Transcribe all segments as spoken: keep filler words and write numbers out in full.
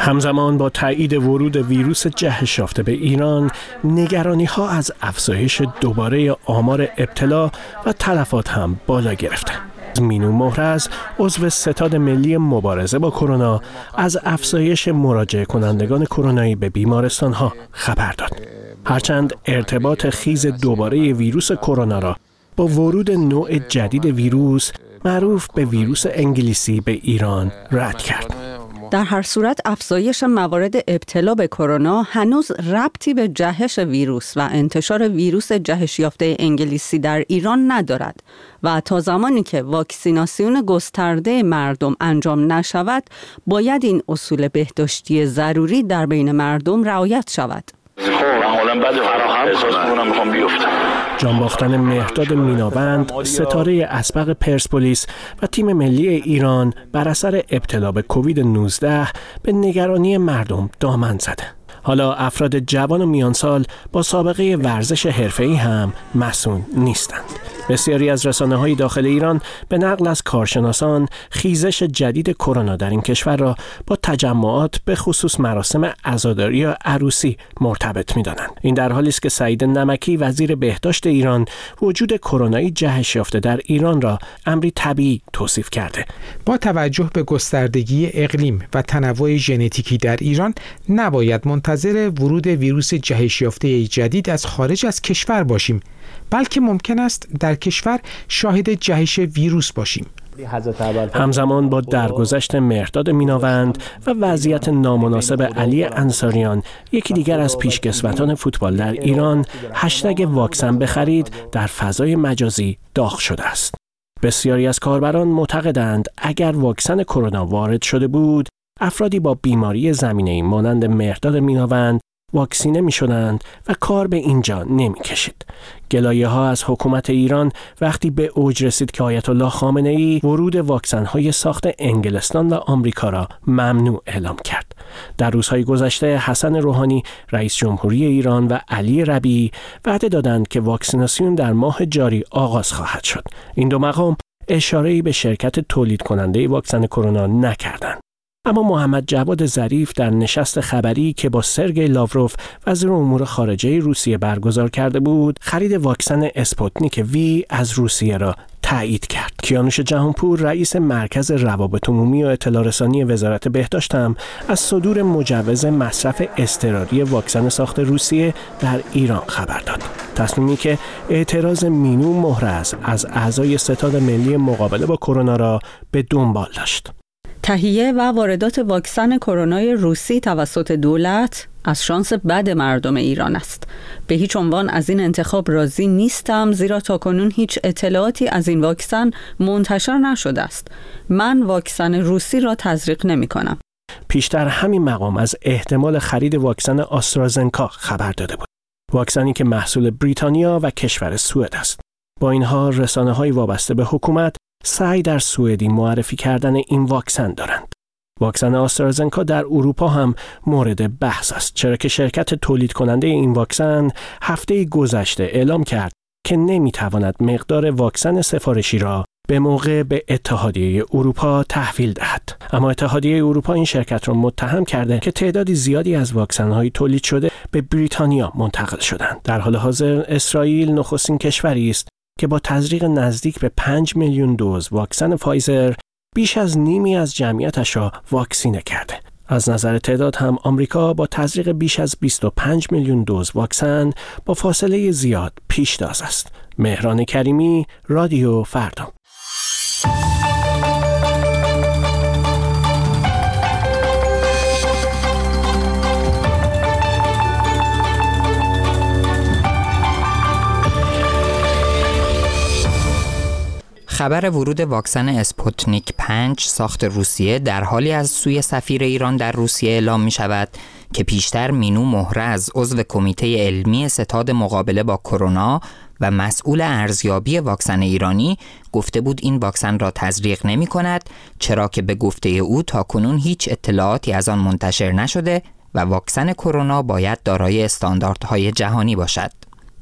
همزمان با تایید ورود ویروس جهش یافته به ایران، نگرانی‌ها از افزایش دوباره آمار ابتلا و تلفات هم بالا گرفته. مینو محرز، عضو ستاد ملی مبارزه با کرونا، از افزایش مراجعه کنندگان کرونایی به بیمارستان‌ها خبر داد. هرچند ارتباط خیز دوباره ویروس کرونا را با ورود نوع جدید ویروس معروف به ویروس انگلیسی به ایران رد کرد. در هر صورت افزایش موارد ابتلا به کرونا هنوز ربطی به جهش ویروس و انتشار ویروس جهش یافته انگلیسی در ایران ندارد و تا زمانی که واکسیناسیون گسترده مردم انجام نشود، باید این اصول بهداشتی ضروری در بین مردم رعایت شود. جانباختن مهرداد میناوند، ستاره اسبق پرسپولیس و تیم ملی ایران بر اثر ابتلا به کووید نوزده به نگرانی مردم دامن زده. حالا افراد جوان و میانسال با سابقه ورزش حرفه‌ای هم مسئول نیستند. بسیاری از رسانه‌های داخل ایران به نقل از کارشناسان خیزش جدید کرونا در این کشور را با تجمعات به خصوص مراسم عزاداری یا عروسی مرتبط می‌دانند. این در حالی است که سعید نمکی وزیر بهداشت ایران وجود کرونایی جهش یافته در ایران را امری طبیعی توصیف کرده. با توجه به گستردگی اقلیم و تنوع ژنتیکی در ایران نباید منتظر ورود ویروس جهش یافته جدید از خارج از کشور باشیم، بلکه ممکن است در کشور شاهد جهش ویروس باشیم. همزمان با درگذشت مهرداد میناوند و وضعیت نامناسب علی انصاریان، یکی دیگر از پیشکسوتان فوتبال در ایران، هشتگ واکسن بخرید در فضای مجازی داغ شده است. بسیاری از کاربران معتقدند اگر واکسن کرونا وارد شده بود، افرادی با بیماری زمینه‌ای مانند مهرداد میناوند واکسینه می شدند و کار به اینجا نمی کشید. گلایه ها از حکومت ایران وقتی به اوج رسید که آیت الله خامنه ای ورود واکسن های ساخت انگلستان و آمریکا را ممنوع اعلام کرد. در روزهای گذشته حسن روحانی رئیس جمهوری ایران و علی ربیعی وعده دادند که واکسیناسیون در ماه جاری آغاز خواهد شد. این دو مقام اشاره‌ای به شرکت تولید کننده واکسن کرونا نکردند. اما محمد جواد ظریف در نشست خبری که با سرگئی لاوروف وزیر امور خارجه روسیه برگزار کرده بود، خرید واکسن اسپوتنیک وی از روسیه را تایید کرد. کیانوش جهانپور رئیس مرکز روابط عمومی و اطلاع رسانی وزارت بهداشت هم از صدور مجوز مصرف اضطراری واکسن ساخت روسیه در ایران خبر داد. تصمیمی که اعتراض مینو محرز از اعضای ستاد ملی مقابله با کرونا را به دنبال داشت. تهیه و واردات واکسن کرونای روسی توسط دولت از شانس بد مردم ایران است. به هیچ عنوان از این انتخاب راضی نیستم، زیرا تاکنون هیچ اطلاعاتی از این واکسن منتشر نشده است. من واکسن روسی را تزریق نمی کنم. پیشتر همین مقام از احتمال خرید واکسن آسترازنکا خبر داده بود. واکسنی که محصول بریتانیا و کشور سوئد است. با این حال رسانه‌های وابسته به حکومت سعی در سوئدی معرفی کردن این واکسن دارند. واکسن آسترازنکا در اروپا هم مورد بحث است، چرا که شرکت تولید کننده این واکسن هفته گذشته اعلام کرد که نمیتواند مقدار واکسن سفارشی را به موقع به اتحادیه اروپا تحویل دهد. اما اتحادیه اروپا این شرکت را متهم کرده که تعدادی زیادی از واکسن‌های تولید شده به بریتانیا منتقل شدند. در حال حاضر اسرائیل نخستین کشوری است که با تزریق نزدیک به پنج میلیون دوز واکسن فایزر بیش از نیمی از جمعیتش را واکسینه کرده. از نظر تعداد هم آمریکا با تزریق بیش از بیست و پنج میلیون دوز واکسن با فاصله زیاد پیشتاز است. مهران کریمی، رادیو فردا. خبر ورود واکسن اسپوتنیک پنج ساخت روسیه در حالی از سوی سفیر ایران در روسیه اعلام می شود که پیشتر مینو محرز عضو کمیته علمی ستاد مقابله با کرونا و مسئول ارزیابی واکسن ایرانی گفته بود این واکسن را تزریق نمی کند، چرا که به گفته او تاکنون هیچ اطلاعاتی از آن منتشر نشده و واکسن کرونا باید دارای استانداردهای جهانی باشد.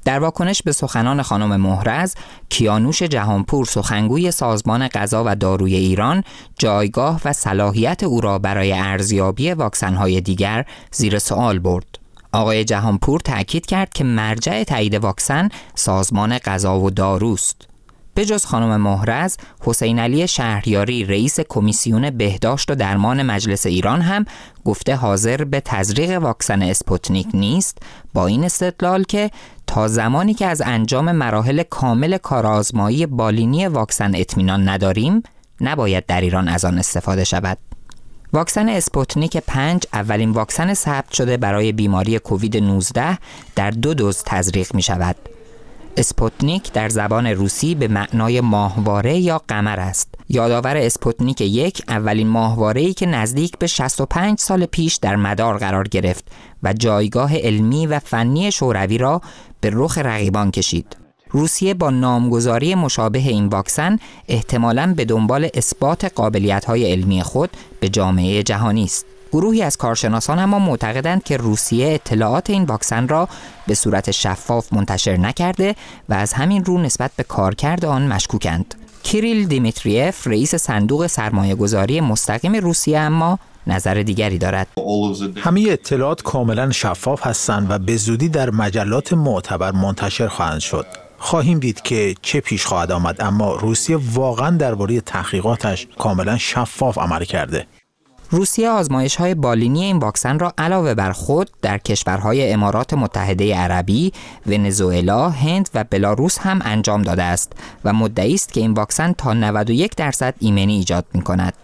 در واکنش به سخنان خانم محرز، کیانوش جهانپور سخنگوی سازمان غذا و داروی ایران جایگاه و صلاحیت او را برای ارزیابی واکسن‌های دیگر زیر سوال برد. آقای جهانپور تأکید کرد که مرجع تایید واکسن سازمان غذا و داروست. به جز خانم محرز، حسین علی شهریاری رئیس کمیسیون بهداشت و درمان مجلس ایران هم گفته حاضر به تزریق واکسن اسپوتنیک نیست، با این استدلال که تا زمانی که از انجام مراحل کامل کارآزمایی بالینی واکسن اطمینان نداریم، نباید در ایران از آن استفاده شود. واکسن اسپوتنیک پنج اولین واکسن ثبت شده برای بیماری کووید نوزده در دو دوز تزریق می شود. اسپوتنیک در زبان روسی به معنای ماهواره یا قمر است. یادآور اسپوتنیک یک اولین ماهواره‌ای که نزدیک به شصت و پنج سال پیش در مدار قرار گرفت و جایگاه علمی و فنی شوروی را به رخ رقیبان کشید. روسیه با نامگذاری مشابه این واکسن احتمالاً به دنبال اثبات قابلیت‌های علمی خود به جامعه جهانی است. گروهی از کارشناسان اما معتقدند که روسیه اطلاعات این واکسن را به صورت شفاف منتشر نکرده و از همین رو نسبت به کارکرد آن مشکوکند. کیریل دیمیتریف رئیس صندوق سرمایه‌گذاری مستقیم روسیه اما نظر دیگری دارد. همه اطلاعات کاملا شفاف هستند و به زودی در مجلات معتبر منتشر خواهند شد. خواهیم دید که چه پیش خواهد آمد، اما روسیه واقعا درباره تحقیقاتش کاملا شفاف عمل کرده. روسیه آزمایش‌های بالینی این واکسن را علاوه بر خود در کشورهای امارات متحده عربی، ونزوئلا، هند و بلاروس هم انجام داده است و مدعی است که این واکسن تا نود و یک درصد ایمنی ایجاد می‌کند.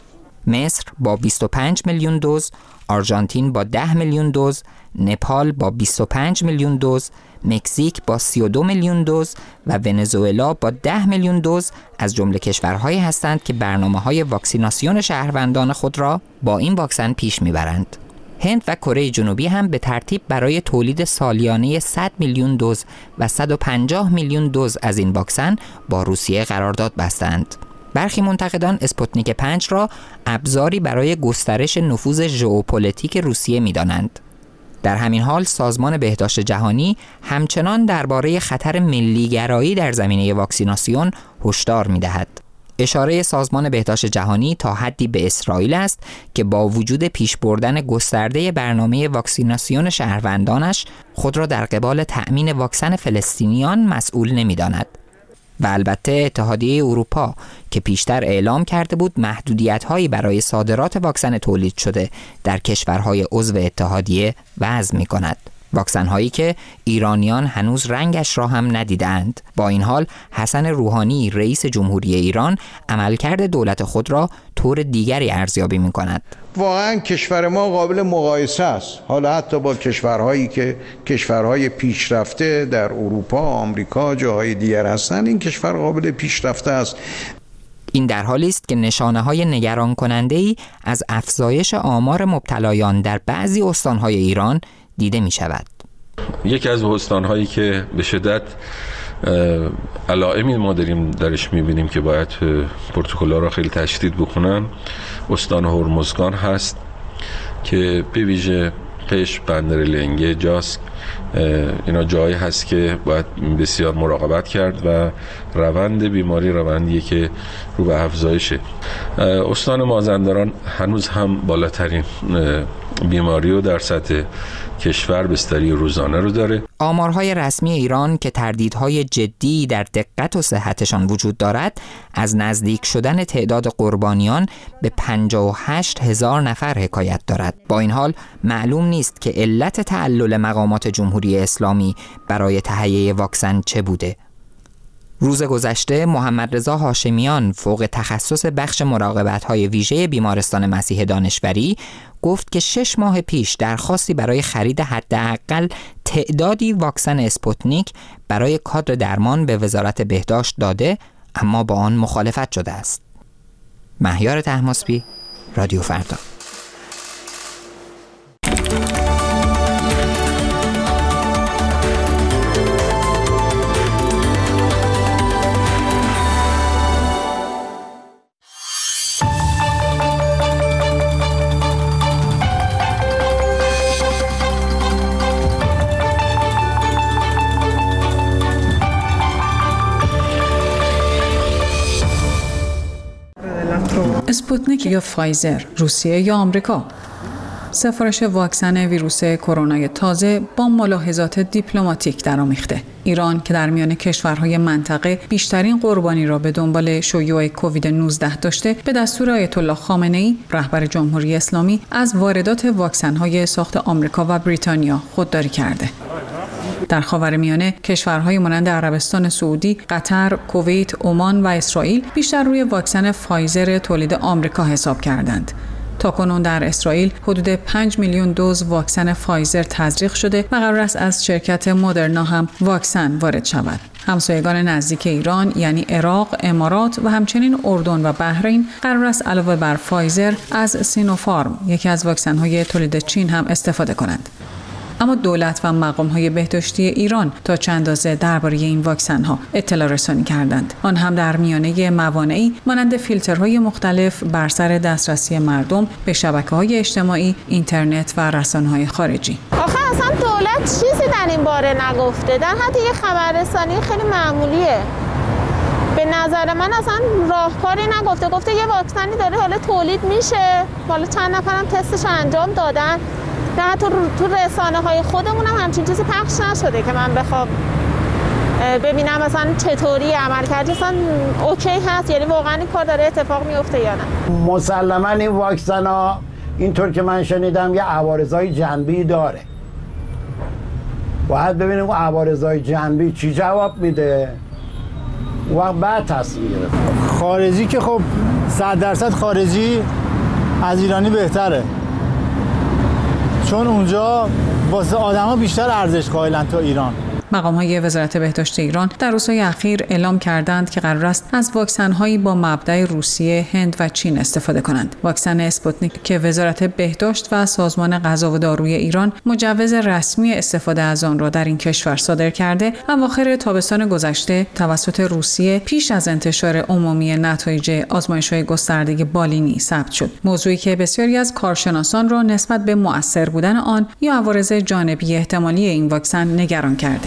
مصر با بیست و پنج میلیون دوز، آرژانتین با ده میلیون دوز، نپال با بیست و پنج میلیون دوز، مکزیک با سی و دو میلیون دوز و ونزوئلا با ده میلیون دوز از جمله کشورهایی هستند که برنامه‌های واکسیناسیون شهروندان خود را با این واکسن پیش میبرند. هند و کره جنوبی هم به ترتیب برای تولید سالیانه صد میلیون دوز و صد و پنجاه میلیون دوز از این واکسن با روسیه قرارداد بستند. برخی منتقدان اسپوتنیک پنج را ابزاری برای گسترش نفوذ ژئوپلیتیک روسیه می‌دانند. در همین حال سازمان بهداشت جهانی همچنان درباره خطر ملی‌گرایی در زمینه واکسیناسیون هشدار می‌دهد. اشاره سازمان بهداشت جهانی تا حدی به اسرائیل است که با وجود پیش بردن گسترده برنامه واکسیناسیون شهروندانش خود را در قبال تأمین واکسن فلسطینیان مسئول نمی‌داند. و البته اتحادیه اروپا که پیشتر اعلام کرده بود محدودیت‌هایی برای صادرات واکسن تولید شده در کشورهای عضو اتحادیه وضع می‌کند. واکسن‌هایی که ایرانیان هنوز رنگش را هم ندیدند. با این حال حسن روحانی رئیس جمهوری ایران عملکرد دولت خود را طور دیگری ارزیابی می‌کند. واقعا کشور ما قابل مقایسه است، حالا حتی با کشورهایی که کشورهای پیشرفته در اروپا، آمریکا، جاهای دیگر هستند. این کشور قابل پیشرفته است. این در حالی است که نشانه‌های نگران کننده‌ای از افزایش آمار مبتلایان در بعضی استان‌های ایران دیده می شود. یکی از استان‌هایی که به شدت علائمی ما داریم درش می‌بینیم که باید پروتکل‌ها را خیلی تشدید بکنن، استان هرمزگان هست که به ویژه قشم، بندرلنگه، جاس، اینا جایی هست که باید بسیار مراقبت کرد و روند بیماری روندیه که رو به افزایشه. استان مازندران هنوز هم بالاترین بیماری رو در سطح کشور بستری روزانه رو داره. آمارهای رسمی ایران که تردیدهای جدی در دقت و صحتشان وجود دارد از نزدیک شدن تعداد قربانیان به پنجاه و هشت هزار نفر حکایت دارد. با این حال معلوم نیست که علت تعلل مقامات جمهوری اسلامی برای تهیه واکسن چه بوده. روز گذشته محمد رضا هاشمیان فوق تخصص بخش مراقبت‌های ویژه بیمارستان مسیح دانشوری گفت که شش ماه پیش درخواستی برای خرید حداقل تعدادی واکسن اسپوتنیک برای کادر درمان به وزارت بهداشت داده، اما با آن مخالفت شده است. مهیار طهماسبی، رادیو فردا. اسپوتنیک یا فایزر، روسیه یا آمریکا؟ سفارش واکسن ویروس کرونا تازه با ملاحظات دیپلماتیک درآمیخته. ایران که در میان کشورهای منطقه بیشترین قربانی را به دنبال شیوع کووید نوزده داشته، به دستور آیت الله خامنه‌ای رهبر جمهوری اسلامی از واردات واکسن‌های ساخت آمریکا و بریتانیا خودداری کرده. در خاورمیانه کشورهای مانند عربستان سعودی، قطر، کویت، عمان و اسرائیل بیشتر روی واکسن فایزر تولید آمریکا حساب کردند. تاکنون در اسرائیل حدود پنج میلیون دوز واکسن فایزر تزریق شده و قرار است از شرکت مدرنا هم واکسن وارد شود. همسایگان نزدیک ایران یعنی عراق، امارات و همچنین اردن و بحرین قرار است علاوه بر فایزر از سینوفارم، یکی از واکسن‌های تولید چین، هم استفاده کنند. اما دولت و مقام‌های بهداشتی ایران تا چند اندازه درباره این واکسن‌ها اطلاع رسانی کردند. آن هم در میانه موانعی مانند فیلترهای مختلف بر سر دسترسی مردم به شبکه‌های اجتماعی، اینترنت و رسانه‌های خارجی. آخه اصلا دولت چیزی در این باره نگفته. در حد یک خبررسانی خیلی معمولیه. به نظر من اصلا راهکاری نگفته. گفته یه واکسنی داره حالا تولید میشه. حالا چند نفرم تستش انجام دادن. نه تو تو رسانه های خودمون هم همچین چیزی پخش نشده که من بخوام ببینم مثلا چطوری عمل کرده، مثلا اوکی هست، یعنی واقعا این کار داره اتفاق میفته یا نه. مسلما این واکسن ها اینطور که من شنیدم یه عوارضای جانبی داره. باید ببینیم اون عوارضای جانبی چی جواب میده و بعد تصمیم گرفت. خارجی که خب صد درصد خارجی از ایرانی بهتره، چون اونجا واسه آدما بیشتر ارزش قائلن تا ایران. مقام‌های وزارت بهداشت ایران در روزهای اخیر اعلام کردند که قرار است از واکسن‌هایی با مبدأ روسیه، هند و چین استفاده کنند. واکسن اسپوتنیک که وزارت بهداشت و سازمان غذا و داروی ایران مجوز رسمی استفاده از آن را در این کشور صادر کرده، اواخر تابستان گذشته توسط روسیه پیش از انتشار عمومی نتایج آزمایش‌های گسترده بالینی ثبت شد. موضوعی که بسیاری از کارشناسان را نسبت به مؤثر بودن آن یا عوارض جانبی احتمالی این واکسن نگران کرده.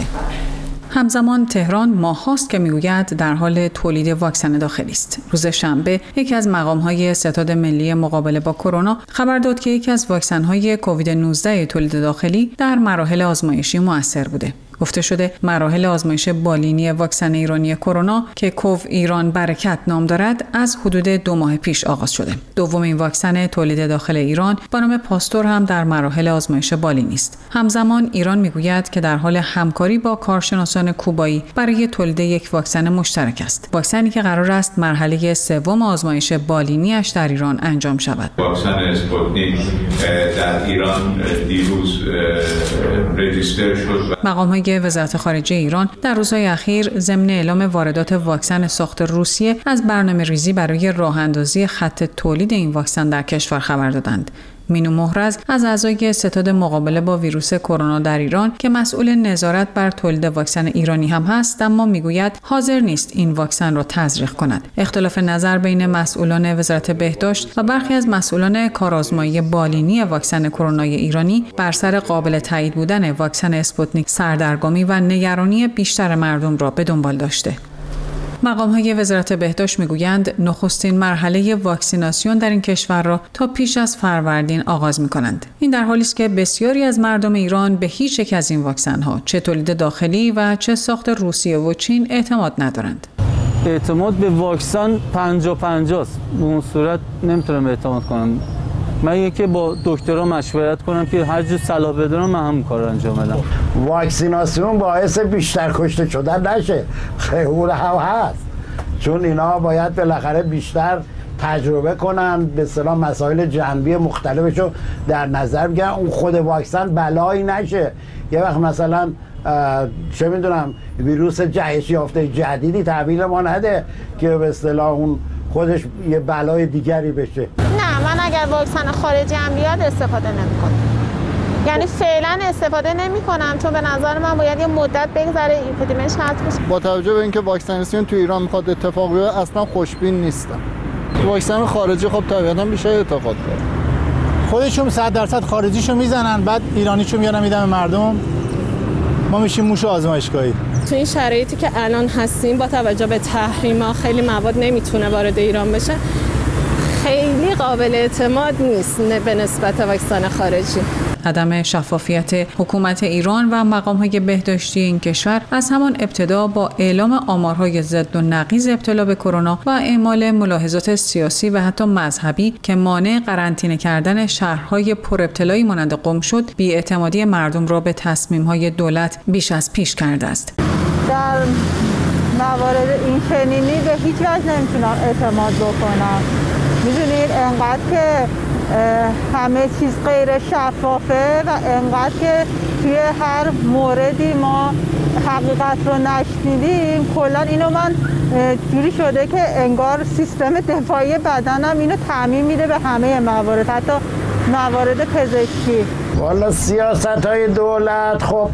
همزمان تهران ماه‌هاست که میگوید در حال تولید واکسن داخلی است. روز شنبه یکی از مقام‌های ستاد ملی مقابله با کرونا خبر داد که یکی از واکسن‌های کووید نوزده تولید داخلی در مراحل آزمایشی مؤثر بوده. گفته شده مراحل آزمایش بالینی واکسن ایرانی کرونا که کوو ایران برکت نام دارد از حدود دو ماه پیش آغاز شده. دومین واکسن تولید داخل ایران با نام پاستور هم در مراحل آزمایش بالینی است. همزمان ایران میگوید که در حال همکاری با کارشناسان کوبایی برای تولید یک واکسن مشترک است. واکسنی که قرار است مرحله سوم آزمایش بالینی‌اش در ایران انجام شود. واکسن اسپوتنیک در ایران دیروز رجیستر شد. مقام‌های وزارت خارجه ایران در روزهای اخیر ضمن اعلام واردات واکسن ساخت روسیه از برنامه‌ریزی برای راه‌اندازی خط تولید این واکسن در کشور خبر دادند. مینو محرز از اعضای ستاد مقابله با ویروس کرونا در ایران که مسئول نظارت بر تولید واکسن ایرانی هم هست، اما میگوید حاضر نیست این واکسن را تزریق کند. اختلاف نظر بین مسئولان وزارت بهداشت و برخی از مسئولان کارآزمایی بالینی واکسن کرونا ایرانی بر سر قابل تایید بودن واکسن اسپوتنیک سردرگمی و نگرانی بیشتر مردم را به دنبال داشته. مقام‌های وزارت بهداشت میگویند نخستین مرحله واکسیناسیون در این کشور را تا پیش از فروردین آغاز می‌کنند. این در حالی است که بسیاری از مردم ایران به هیچ یک از این واکسن‌ها چه تولید داخلی و چه ساخت روسیه و چین اعتماد ندارند. اعتماد به واکسن پنجاه پنجاه است. به اون صورت نمیتونم اعتماد کنم. من یکی با دکترها مشورت کنم که هر جور صلاح بدونم من هم کار انجام بدم. واکسیناسیون باعث بیشتر کشته شدن نشه، خیلی هم هست، چون اینا باید بالاخره بیشتر تجربه کنن، به اصطلاح مسائل جانبی مختلفشو در نظر بگیرن، اون خود واکسن بلایی نشه. یه وقت مثلا چه میدونم ویروس جهش یافته جدیدی تحویل ما نده که به اصطلاح اون خودش یه بلای دیگری بشه. نه، من اگر واکسن خارجی هم بیاد استفاده نمی‌کنم. یعنی فعلا استفاده نمی‌کنم، چون به نظر من باید یه مدت بگذره اپیدمیش حذف بشه. با توجه به اینکه واکسیناسیون تو ایران میخواد اتفاق بیفته اصلا خوشبین نیستم. واکسن خارجی خب طبیعتاً بیشتر اعتقاد داره. خودشون صد درصد خارجیشو میزنن، بعد ایرانیشو میارن میدن به مردم. ما میشیم موش آزمایشگاهی. تو این شرایطی که الان هستیم با توجه به تحریما خیلی مواد نمیتونه وارد ایران بشه. خیلی قابل اعتماد نیست به نسبت واکسن خارجی. عدم شفافیت حکومت ایران و مقام‌های بهداشتی این کشور از همان ابتدا با اعلام آمارهای ضد و نقیض ابتلا به کرونا و اعمال ملاحظات سیاسی و حتی مذهبی که مانع قرنطینه کردن شهرهای پر ابتلایی مانند قم شد، بی‌اعتمادی مردم را به تصمیم‌های دولت بیش از پیش کرده است. در موارد این چنینی به هیچ وجه نمیتونم اعتماد بکنم. میدونید انقدر که همه چیز غیر شفافه و انقدر که توی هر موردی ما حقیقت رو نشنیدیم، کلا اینو من جوری شده که انگار سیستم دفاعی بدنم اینو تعمیم میده به همه موارد، حتی موارد پزشکی. والا سیاست های دولت خب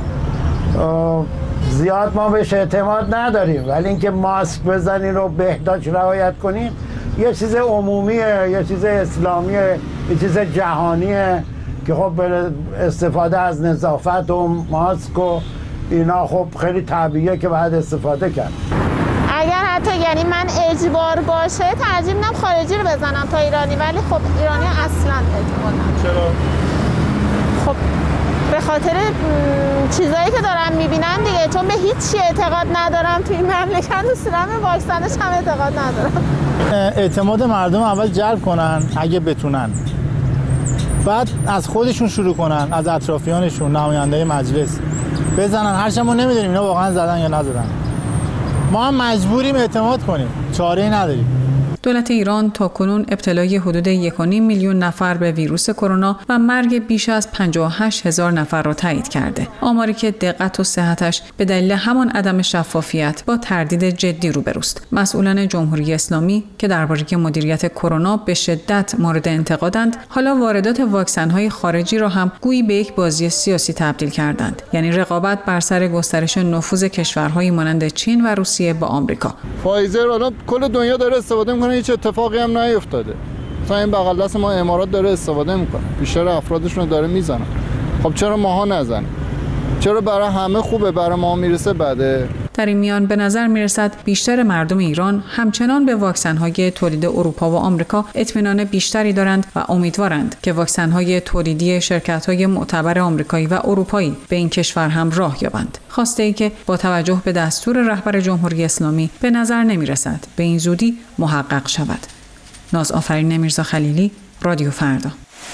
زیاد ما بهش اعتماد نداریم، ولی اینکه ماسک بزنین و بهداشت رعایت کنین یه چیز عمومیه، یه چیز اسلامیه، یه چیز جهانیه که خب استفاده از نظافت و ماسک و اینا خب خیلی طبیعیه که باید استفاده کرد. اگر حتی یعنی من اجبار باشه ترجیح میدم خارجی رو بزنم تا ایرانی، ولی خب ایرانی اصلا اعتماد ندارم. چرا؟ خب به خاطر چیزایی که دارم میبینم دیگه، چون به هیچ چی اعتقاد ندارم تو این مملکت، اصولا به واکسنش هم اعتقاد ندارم. اعتماد مردم اول جلب کنن اگه بتونن، بعد از خودشون شروع کنن، از اطرافیانشون، نماینده مجلس بزنن. هرچند ما نمیدونیم اینا واقعا زدن یا نزدن، ما هم مجبوریم اعتماد کنیم، چاره‌ای نداریم. دولت ایران تاکنون ابتلای حدود یک و نیم میلیون نفر به ویروس کرونا و مرگ بیش از پنجاه و هشت هزار نفر را تایید کرده. آماری که دقت و صحتش به دلیل همان عدم شفافیت با تردید جدی روبروست. مسئولان جمهوری اسلامی که درباره مدیریت کرونا به شدت مورد انتقادند، حالا واردات واکسن‌های خارجی را هم گویی به یک بازی سیاسی تبدیل کردند. یعنی رقابت بر سر گسترش نفوذ کشورهایی مانند چین و روسیه با آمریکا. فایزر الان کل دنیا داره استفاده می‌کنه، هیچ اتفاقی هم نیفتاده. مثلا این بغل دست ما امارات داره استفاده میکنه، بیشتر افرادشون داره میزنن. خب چرا ماها نزنیم؟ چرا برای همه خوبه، برای ما میرسه بده؟ در این میان به نظر میرسد بیشتر مردم ایران همچنان به واکسن‌های تولید اروپا و آمریکا اطمینان بیشتری دارند و امیدوارند که واکسن‌های تولیدی شرکت‌های معتبر آمریکایی و اروپایی به این کشور هم راه یابند. خواسته‌ای که با توجه به دستور رهبر جمهوری اسلامی به نظر نمیرسد به این زودی محقق شود. ناز آفرین میرزا خلیلی، رادیو فردا.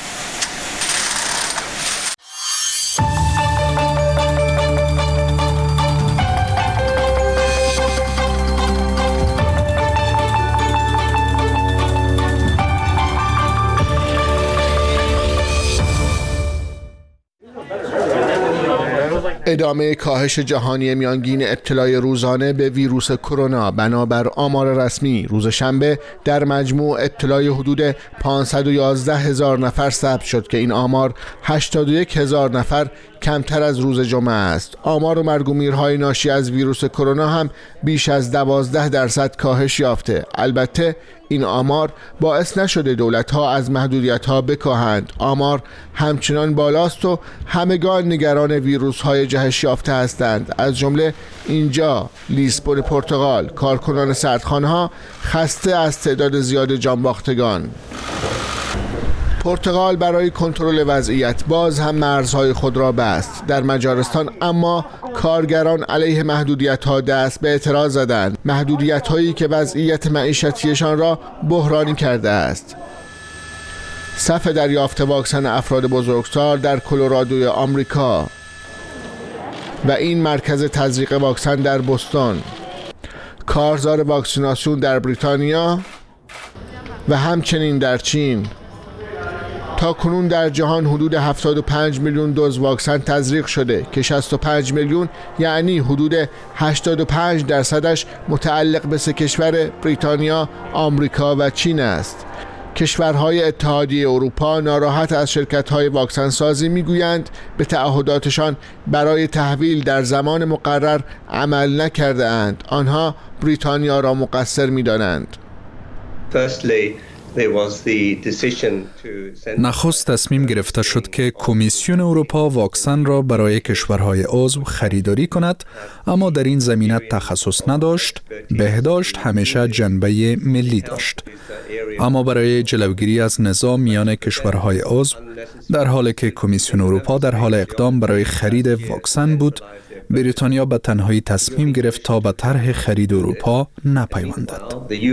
ادامه کاهش جهانی میانگین ابتلای روزانه به ویروس کرونا. بنابر آمار رسمی روز شنبه در مجموع ابتلای حدود پانصد و یازده هزار نفر ثبت شد که این آمار هشتاد و یک هزار نفر کمتر از روز جمعه است. آمار و مرگ و میرهای ناشی از ویروس کرونا هم بیش از دوازده درصد کاهش یافته. البته این آمار باعث نشده دولت‌ها از محدودیت‌ها بکاهند. آمار همچنان بالاست و همگان نگران ویروس‌های جهش یافته هستند. از جمله اینجا لیسبون پرتغال، کارکنان سردخانه‌ها خسته از تعداد زیاد جانباختگان. پرتغال برای کنترل وضعیت باز هم مرزهای خود را بست. در مجارستان اما کارگران علیه محدودیت‌ها دست به اعتراض زدند، محدودیت‌هایی که وضعیت معیشتیشان را بحرانی کرده است. صف دریافت واکسن افراد بزرگسال در کلرادوی آمریکا و این مرکز تزریق واکسن در بوستون، کارزار واکسیناسیون در بریتانیا و همچنین در چین. تا کنون در جهان حدود هفتاد و پنج میلیون دوز واکسن تزریق شده که شصت و پنج میلیون یعنی حدود هشتاد و پنج درصدش متعلق به سه کشور بریتانیا، آمریکا و چین است. کشورهای اتحادیه اروپا ناراحت از شرکت‌های واکسن سازی میگویند به تعهداتشان برای تحویل در زمان مقرر عمل نکرده اند. آنها بریتانیا را مقصر می‌دانند. Firstly, نخست تصمیم گرفته شد که کمیسیون اروپا واکسن را برای کشورهای عضو خریداری کند، اما در این زمینه تخصص نداشت. بهداشت همیشه جنبه ملی داشت. اما برای جلوگیری از نزاع میان کشورهای عضو، در حالی که کمیسیون اروپا در حال اقدام برای خرید واکسن بود، بریتانیا به تنهایی تصمیم گرفت تا به طرح خرید اروپا نپیوندد.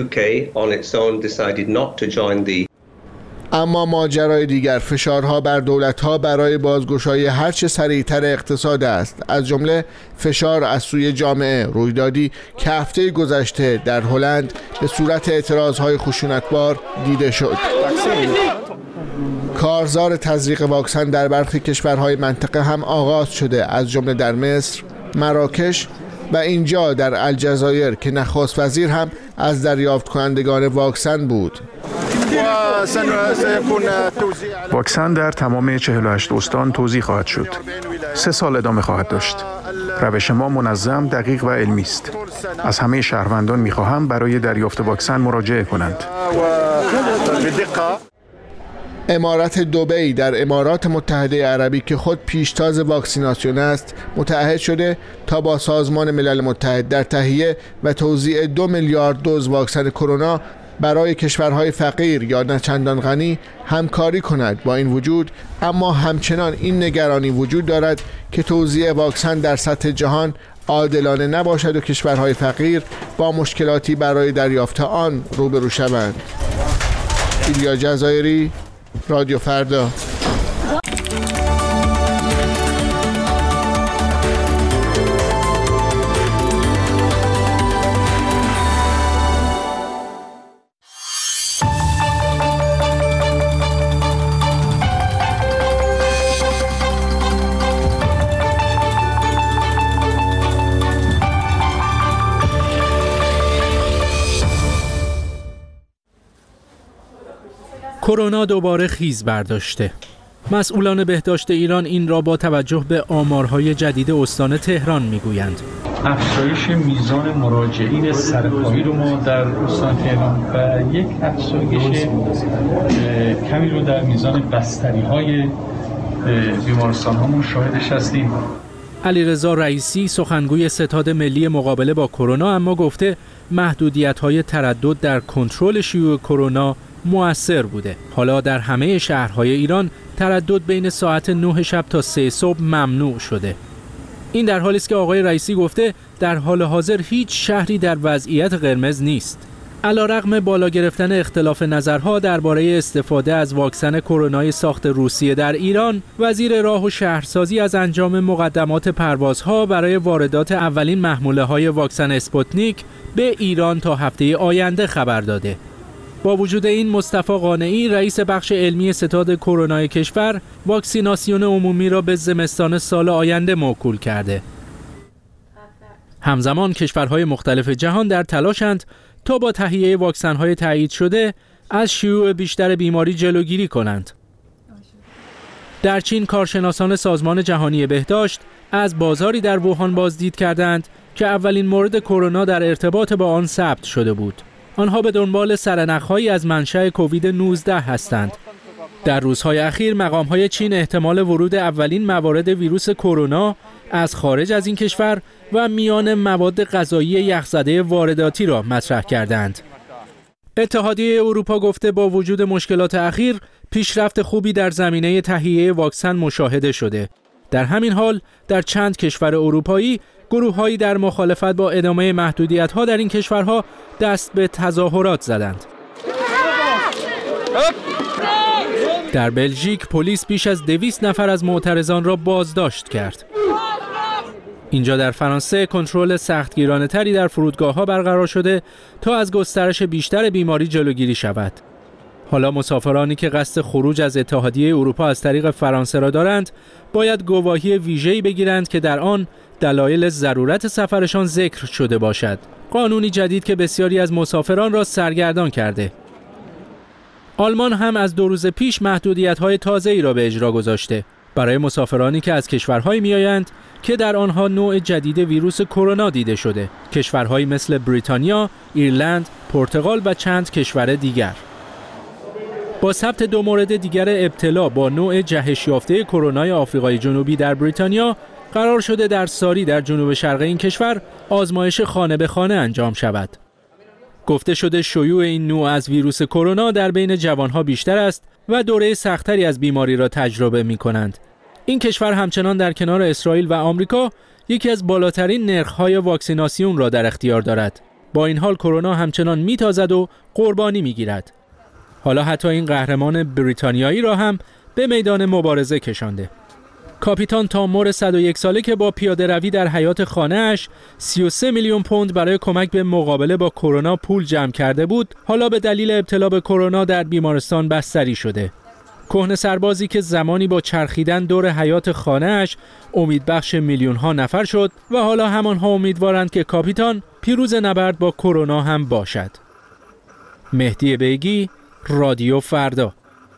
اما ماجرای دیگر فشارها بر دولت‌ها برای بازگشایی هرچه سریعتر اقتصاد است، از جمله فشار از سوی جامعه. رویدادی که هفته گذشته در هلند به صورت اعتراضهای خشونتبار دیده شد. کارزار تزریق واکسن در برخی کشورهای منطقه هم آغاز شده، از جمله در مصر، مراکش و اینجا در الجزایر که نخست وزیر هم از دریافت کنندگان واکسن بود. واکسن در تمام چهل و هشت استان توزیع خواهد شد. سه سال ادامه خواهد داشت. روش ما منظم، دقیق و علمی است. از همه شهروندان می‌خواهم برای دریافت واکسن مراجعه کنند. امارت دبی در امارات متحده عربی که خود پیشتاز واکسیناسیون است، متعهد شده تا با سازمان ملل متحد در تهیه و توزیع دو میلیارد دوز واکسن کرونا برای کشورهای فقیر یا نه چندان غنی همکاری کند. با این وجود اما همچنان این نگرانی وجود دارد که توزیع واکسن در سطح جهان عادلانه نباشد و کشورهای فقیر با مشکلاتی برای دریافت آن روبرو شوند. ایلیا جزایری، رادیو فردا. کرونا دوباره خیز برداشته. مسئولان بهداشت ایران این را با توجه به آمارهای جدید استان تهران میگویند. افزایش میزان مراجعین سرپایی رو ما در استان تهران و یک افزایش کمی رو در میزان بستری‌های بیمارستان ها شاهدش هستیم. علیرضا رئیسی سخنگوی ستاد ملی مقابله با کرونا اما گفته محدودیت‌های تردد در کنترل شیوع کرونا مؤثر بوده. حالا در همه شهرهای ایران تردد بین ساعت نه شب تا سه صبح ممنوع شده. این در حالی است که آقای رئیسی گفته در حال حاضر هیچ شهری در وضعیت قرمز نیست. علیرغم بالا گرفتن اختلاف نظرها درباره استفاده از واکسن کرونای ساخت روسیه در ایران، وزیر راه و شهرسازی از انجام مقدمات پروازها برای واردات اولین محموله‌های واکسن اسپوتنیک به ایران تا هفته آینده خبر داده. با وجود این مصطفی قانعی رئیس بخش علمی ستاد کرونای کشور واکسیناسیون عمومی را به زمستان سال آینده موکول کرده. همزمان کشورهای مختلف جهان در تلاشند تا با تهیه واکسن‌های تایید شده از شیوع بیشتر بیماری جلوگیری کنند. در چین کارشناسان سازمان جهانی بهداشت از بازاری در ووهان بازدید کردند که اولین مورد کرونا در ارتباط با آن ثبت شده بود. آنها به دنبال سرنخ‌هایی از منشأ کووید نوزده هستند. در روزهای اخیر مقام‌های چین احتمال ورود اولین موارد ویروس کرونا از خارج از این کشور و میان مواد غذایی یخزده وارداتی را مطرح کردند. اتحادیه اروپا گفته با وجود مشکلات اخیر پیشرفت خوبی در زمینه تهیه واکسن مشاهده شده. در همین حال در چند کشور اروپایی گروه‌هایی در مخالفت با ادامه محدودیت‌ها در این کشورها دست به تظاهرات زدند. در بلژیک پلیس بیش از دویست نفر از معترضان را بازداشت کرد. اینجا در فرانسه کنترل سختگیرانه‌تری در فرودگاه‌ها برقرار شده تا از گسترش بیشتر بیماری جلوگیری شود. حالا مسافرانی که قصد خروج از اتحادیه اروپا از طریق فرانسه را دارند، باید گواهی ویژه‌ای بگیرند که در آن دلایل ضرورت سفرشان ذکر شده باشد. قانونی جدید که بسیاری از مسافران را سرگردان کرده. آلمان هم از دو روز پیش محدودیت‌های تازه‌ای را به اجرا گذاشته برای مسافرانی که از کشورهایی می‌آیند که در آنها نوع جدید ویروس کرونا دیده شده. کشورهایی مثل بریتانیا، ایرلند، پرتغال و چند کشور دیگر. با ثبت دو مورد دیگر ابتلا با نوع جهش یافته کرونای آفریقای جنوبی در بریتانیا، قرار شده در ساری در جنوب شرق این کشور آزمایش خانه به خانه انجام شود. گفته شده شیوع این نوع از ویروس کرونا در بین جوانها بیشتر است و دوره سختری از بیماری را تجربه می کنند. این کشور همچنان در کنار اسرائیل و آمریکا یکی از بالاترین نرخ‌های واکسیناسیون را در اختیار دارد. با این حال کرونا همچنان میتازد و قربانی میگیرد. حالا حتی این قهرمان بریتانیایی را هم به میدان مبارزه کشانده. کاپیتان تامور صد و یک ساله که با پیاده روی در حیاط خانه‌اش سی و سه میلیون پوند برای کمک به مقابله با کرونا پول جمع کرده بود، حالا به دلیل ابتلا به کرونا در بیمارستان بستری شده. کهنه سربازی که زمانی با چرخیدن دور حیاط خانه‌اش امیدبخش میلیون‌ها نفر شد و حالا همانها امیدوارند که کاپیتان پیروز نبرد با کرونا هم باشد. مهدی بیگی، رادیو فردا.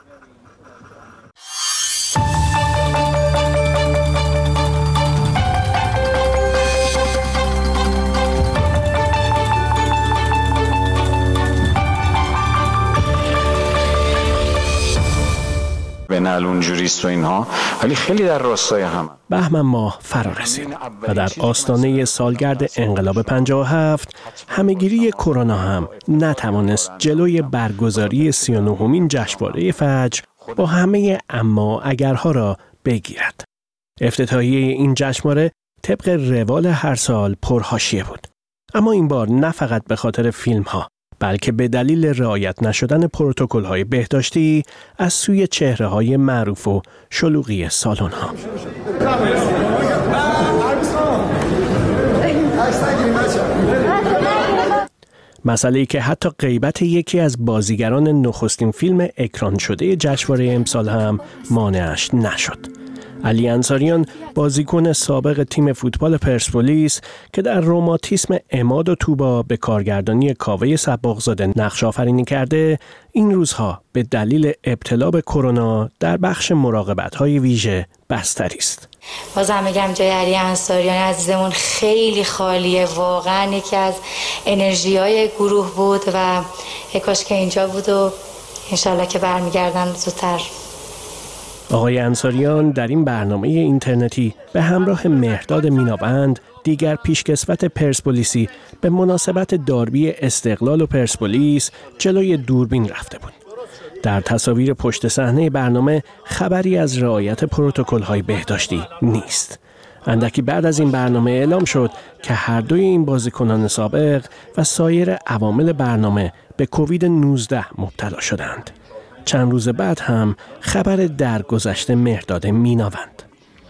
بنال اونجوریست و اینها، ولی خیلی در راستای هم. بهمن ماه فرا رسید و در آستانه سالگرد انقلاب پنجاه و هفت همهگیری کرونا هم نتوانست جلوی برگزاری سی و نهمین جشنواره فجر با همه اما اگرها را بگیرد. افتتاحیه این جشنواره طبق روال هر سال پرحاشیه بود، اما این بار نه فقط به خاطر فیلم ها بلکه به دلیل رعایت نشدن پروتکل‌های بهداشتی از سوی چهره‌های معروف و شلوغی سالن‌ها. مسئله‌ای که حتی غیبت یکی از بازیگران نخستین فیلم اکران شده جشنواره امسال هم مانعش نشد. علی انصاریان، بازیکن سابق تیم فوتبال پرسپولیس که در رماتیسم عماد و طوبا به کارگردانی کاوه سباقزاده نقش آفرینی کرده، این روزها به دلیل ابتلا به کرونا در بخش مراقبت‌های ویژه بستری است. بازم میگم جای علی انصاریان عزیزمون خیلی خالیه، واقعا یکی از انرژی‌های گروه بود و کاش که اینجا بود و انشالله که برمیگردن زودتر. آقای انصاریان در این برنامه اینترنتی به همراه مهرداد میناوند، دیگر پیشکسوت پرسپولیسی، به مناسبت داربی استقلال و پرسپولیس جلوی دوربین رفته بود. در تصاویر پشت صحنه برنامه خبری از رعایت پروتکل‌های بهداشتی نیست. اندکی بعد از این برنامه اعلام شد که هر دوی این بازیکنان سابق و سایر عوامل برنامه به کووید نوزده مبتلا شدند. چند روز بعد هم خبر درگذشت مهرداد میناوند.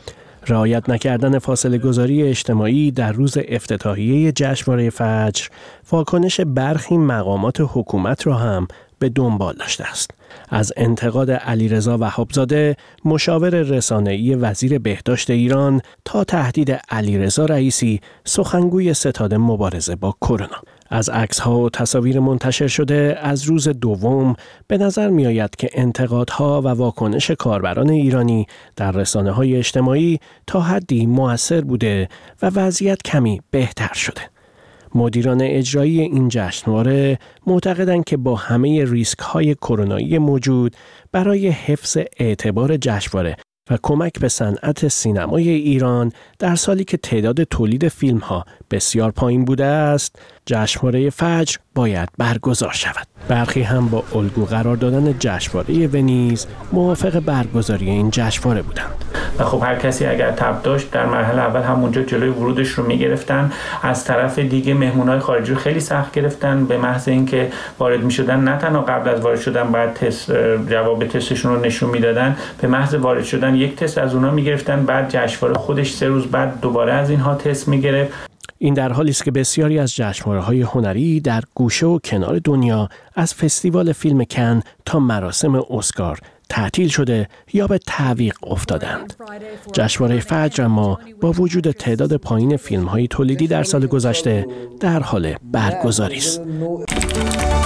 رعایت نکردن فاصله گذاری اجتماعی در روز افتتاحیه جشنواره فجر واکنش برخی مقامات حکومت را هم به دنبال داشته است. از انتقاد علیرضا وهابزاده، مشاور رسانه‌ای وزیر بهداشت ایران، تا تهدید علیرضا رئیسی، سخنگوی ستاد مبارزه با کرونا. از عکس‌ها و تصاویر منتشر شده از روز دوم به نظر می‌آید که انتقادها و واکنش کاربران ایرانی در رسانه‌های اجتماعی تا حدی مؤثر بوده و وضعیت کمی بهتر شده. مدیران اجرایی این جشنواره معتقدند که با همه ریسک‌های کرونایی موجود برای حفظ اعتبار جشنواره و کمک به صنعت سینمای ایران در سالی که تعداد تولید فیلم‌ها بسیار پایین بوده است، جشنواره فجر باید برگزار شود. برخی هم با الگو قرار دادن جشنواره ونیز موافق برگزاری این جشنواره بودند. و خب هر کسی اگر تب داشت در مرحله اول همونجا جلوی ورودش رو میگرفتن. از طرف دیگه مهمونای خارجی رو خیلی سخت گرفتن، به محض اینکه وارد میشدن نه تنها قبل از وارد شدن باید تست جواب تستشون رو نشون میدادن، به محض وارد شدن یک تست از اونها میگرفتن، بعد جشنواره خودش سه روز بعد دوباره از اینها تست میگرفت. این در حالی است که بسیاری از جشنواره‌های هنری در گوشه و کنار دنیا از فستیوال فیلم کن تا مراسم اسکار تعطیل شده یا به تعویق افتادند. جشنواره فجر اما با وجود تعداد پایین فیلم‌های تولیدی در سال گذشته در حال برگزاری است.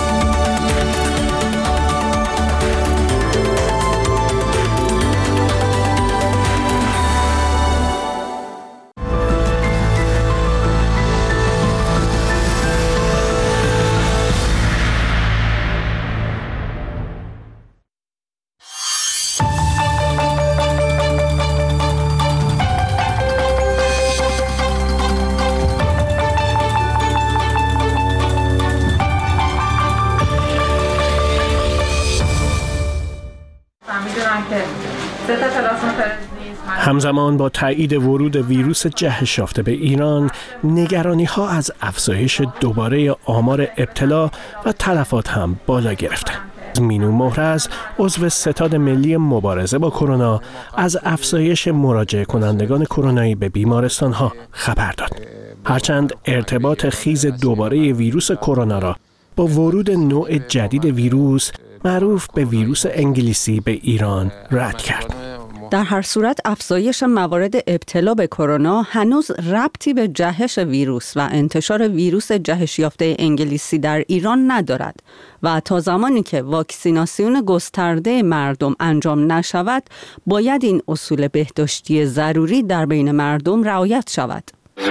همزمان با تایید ورود ویروس جهش یافته به ایران، نگرانی‌ها از افزایش دوباره آمار ابتلا و تلفات هم بالا گرفته. مینو مهرز، عضو ستاد ملی مبارزه با کرونا، از افزایش مراجعه کنندگان کرونایی به بیمارستان‌ها خبر داد. هرچند ارتباط خیز دوباره ویروس کرونا را با ورود نوع جدید ویروس معروف به ویروس انگلیسی به ایران رد کرد. در هر صورت افزایش موارد ابتلا به کرونا هنوز ربطی به جهش ویروس و انتشار ویروس جهش یافته انگلیسی در ایران ندارد و تا زمانی که واکسیناسیون گسترده مردم انجام نشود، باید این اصول بهداشتی ضروری در بین مردم رعایت شود.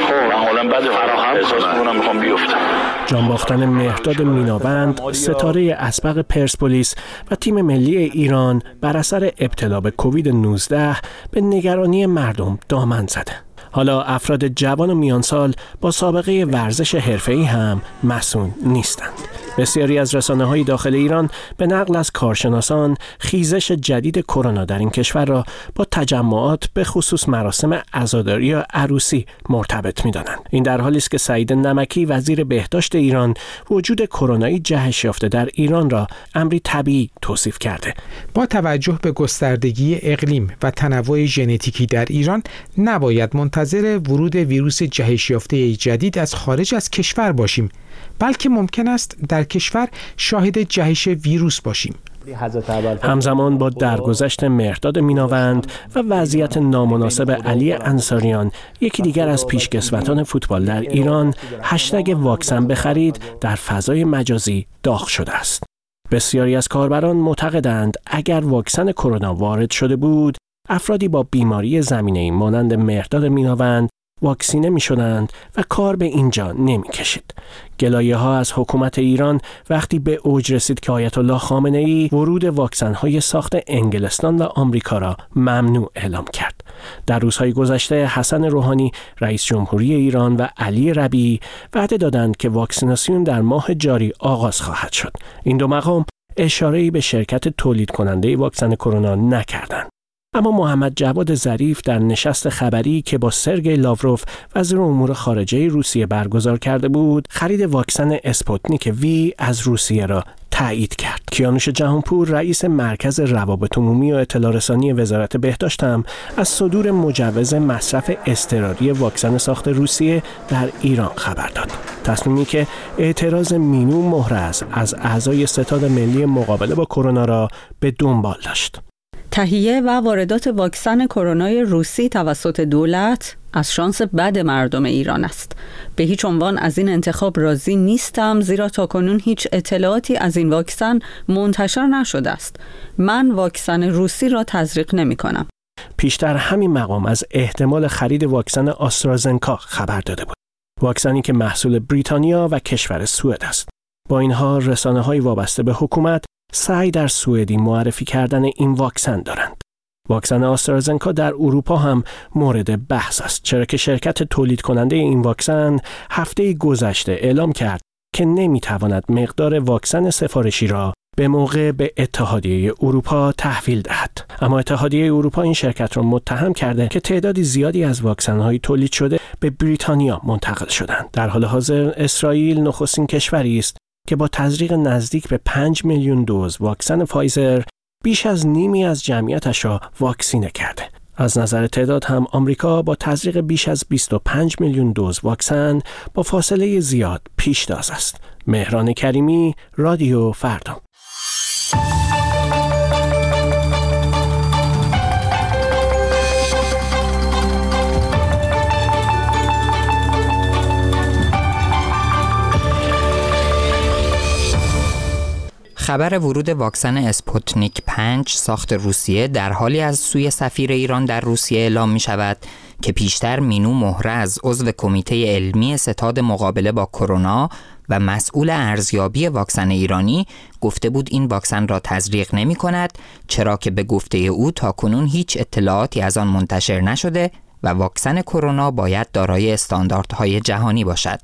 جانباختن مهرداد میناوند، ستاره اسبق پرسپولیس و تیم ملی ایران بر اثر ابتلا به کووید نوزده به نگرانی مردم دامن زده. حالا افراد جوان و میانسال با سابقه ورزش حرفه‌ای هم مسئول نیستند. بسیاری از رسانه‌های داخل ایران به نقل از کارشناسان خیزش جدید کرونا در این کشور را با تجمعات به خصوص مراسم عزاداری یا عروسی مرتبط می‌دانند. این در حالی است که سعید نمکی وزیر بهداشت ایران وجود کرونایی جهش یافته در ایران را امری طبیعی توصیف کرده. با توجه به گستردگی اقلیم و تنوع ژنتیکی در ایران نباید منتظر ورود ویروس جهش یافته جدید از خارج از کشور باشیم، بلکه ممکن است در کشور شاهد جهش ویروس باشیم. همزمان با درگذشت مهرداد میناوند و وضعیت نامناسب علی انصاریان، یکی دیگر از پیشکسوتان فوتبال در ایران، هشتگ واکسن بخرید در فضای مجازی داغ شده است. بسیاری از کاربران معتقدند اگر واکسن کرونا وارد شده بود، افرادی با بیماری زمینه‌ای مانند مهرداد میناوند واکسینه می شدند و کار به اینجا نمی کشید. گلایه ها از حکومت ایران وقتی به اوج رسید که آیت الله خامنه ای ورود واکسن های ساخت انگلستان و آمریکا را ممنوع اعلام کرد. در روزهای گذشته حسن روحانی رئیس جمهوری ایران و علی ربیعی وعده دادند که واکسیناسیون در ماه جاری آغاز خواهد شد. این دو مقام اشاره‌ای به شرکت تولید کننده واکسن کرونا نکردند. اما محمد جواد ظریف در نشست خبری که با سرگئی لاوروف وزیر امور خارجه روسیه برگزار کرده بود، خرید واکسن اسپوتنیک وی از روسیه را تایید کرد. کیانوش جهانپور رئیس مرکز روابط عمومی و اطلاع رسانی وزارت بهداشت هم از صدور مجوز مصرف اضطراری واکسن ساخت روسیه در ایران خبر داد. تصمیمی که اعتراض مینو مهرز از اعضای ستاد ملی مقابله با کرونا را به دنبال داشت. تهیه و واردات واکسن کرونای روسی توسط دولت از شانس بد مردم ایران است. به هیچ عنوان از این انتخاب راضی نیستم، زیرا تاکنون هیچ اطلاعاتی از این واکسن منتشر نشده است. من واکسن روسی را تزریق نمی کنم. پیشتر همین مقام از احتمال خرید واکسن آسترازنکا خبر داده بود. واکسنی که محصول بریتانیا و کشور سوئد است. با این حال رسانه‌های وابسته به حکومت سعی در سوئدی معرفی کردن این واکسن دارند. واکسن آسترازنکا در اروپا هم مورد بحث است، چرا که شرکت تولید کننده این واکسن هفته گذشته اعلام کرد که نمیتواند مقدار واکسن سفارشی را به موقع به اتحادیه اروپا تحویل دهد. اما اتحادیه اروپا این شرکت را متهم کرده که تعدادی زیادی از واکسن‌های تولید شده به بریتانیا منتقل شدند. در حال حاضر اسرائیل نخستین کشوری است که با تزریق نزدیک به پنج میلیون دوز واکسن فایزر بیش از نیمی از جمعیتش را واکسینه کرده. از نظر تعداد هم آمریکا با تزریق بیش از بیست و پنج میلیون دوز واکسن با فاصله زیاد پیشتاز است. مهران کریمی، رادیو فردا. خبر ورود واکسن اسپوتنیک پنج ساخت روسیه در حالی از سوی سفیر ایران در روسیه اعلام می شود که پیشتر مینو مهرز، عضو کمیته علمی ستاد مقابله با کرونا و مسئول ارزیابی واکسن ایرانی، گفته بود این واکسن را تزریق نمی کند، چرا که به گفته او تاکنون هیچ اطلاعاتی از آن منتشر نشده و واکسن کرونا باید دارای استانداردهای جهانی باشد.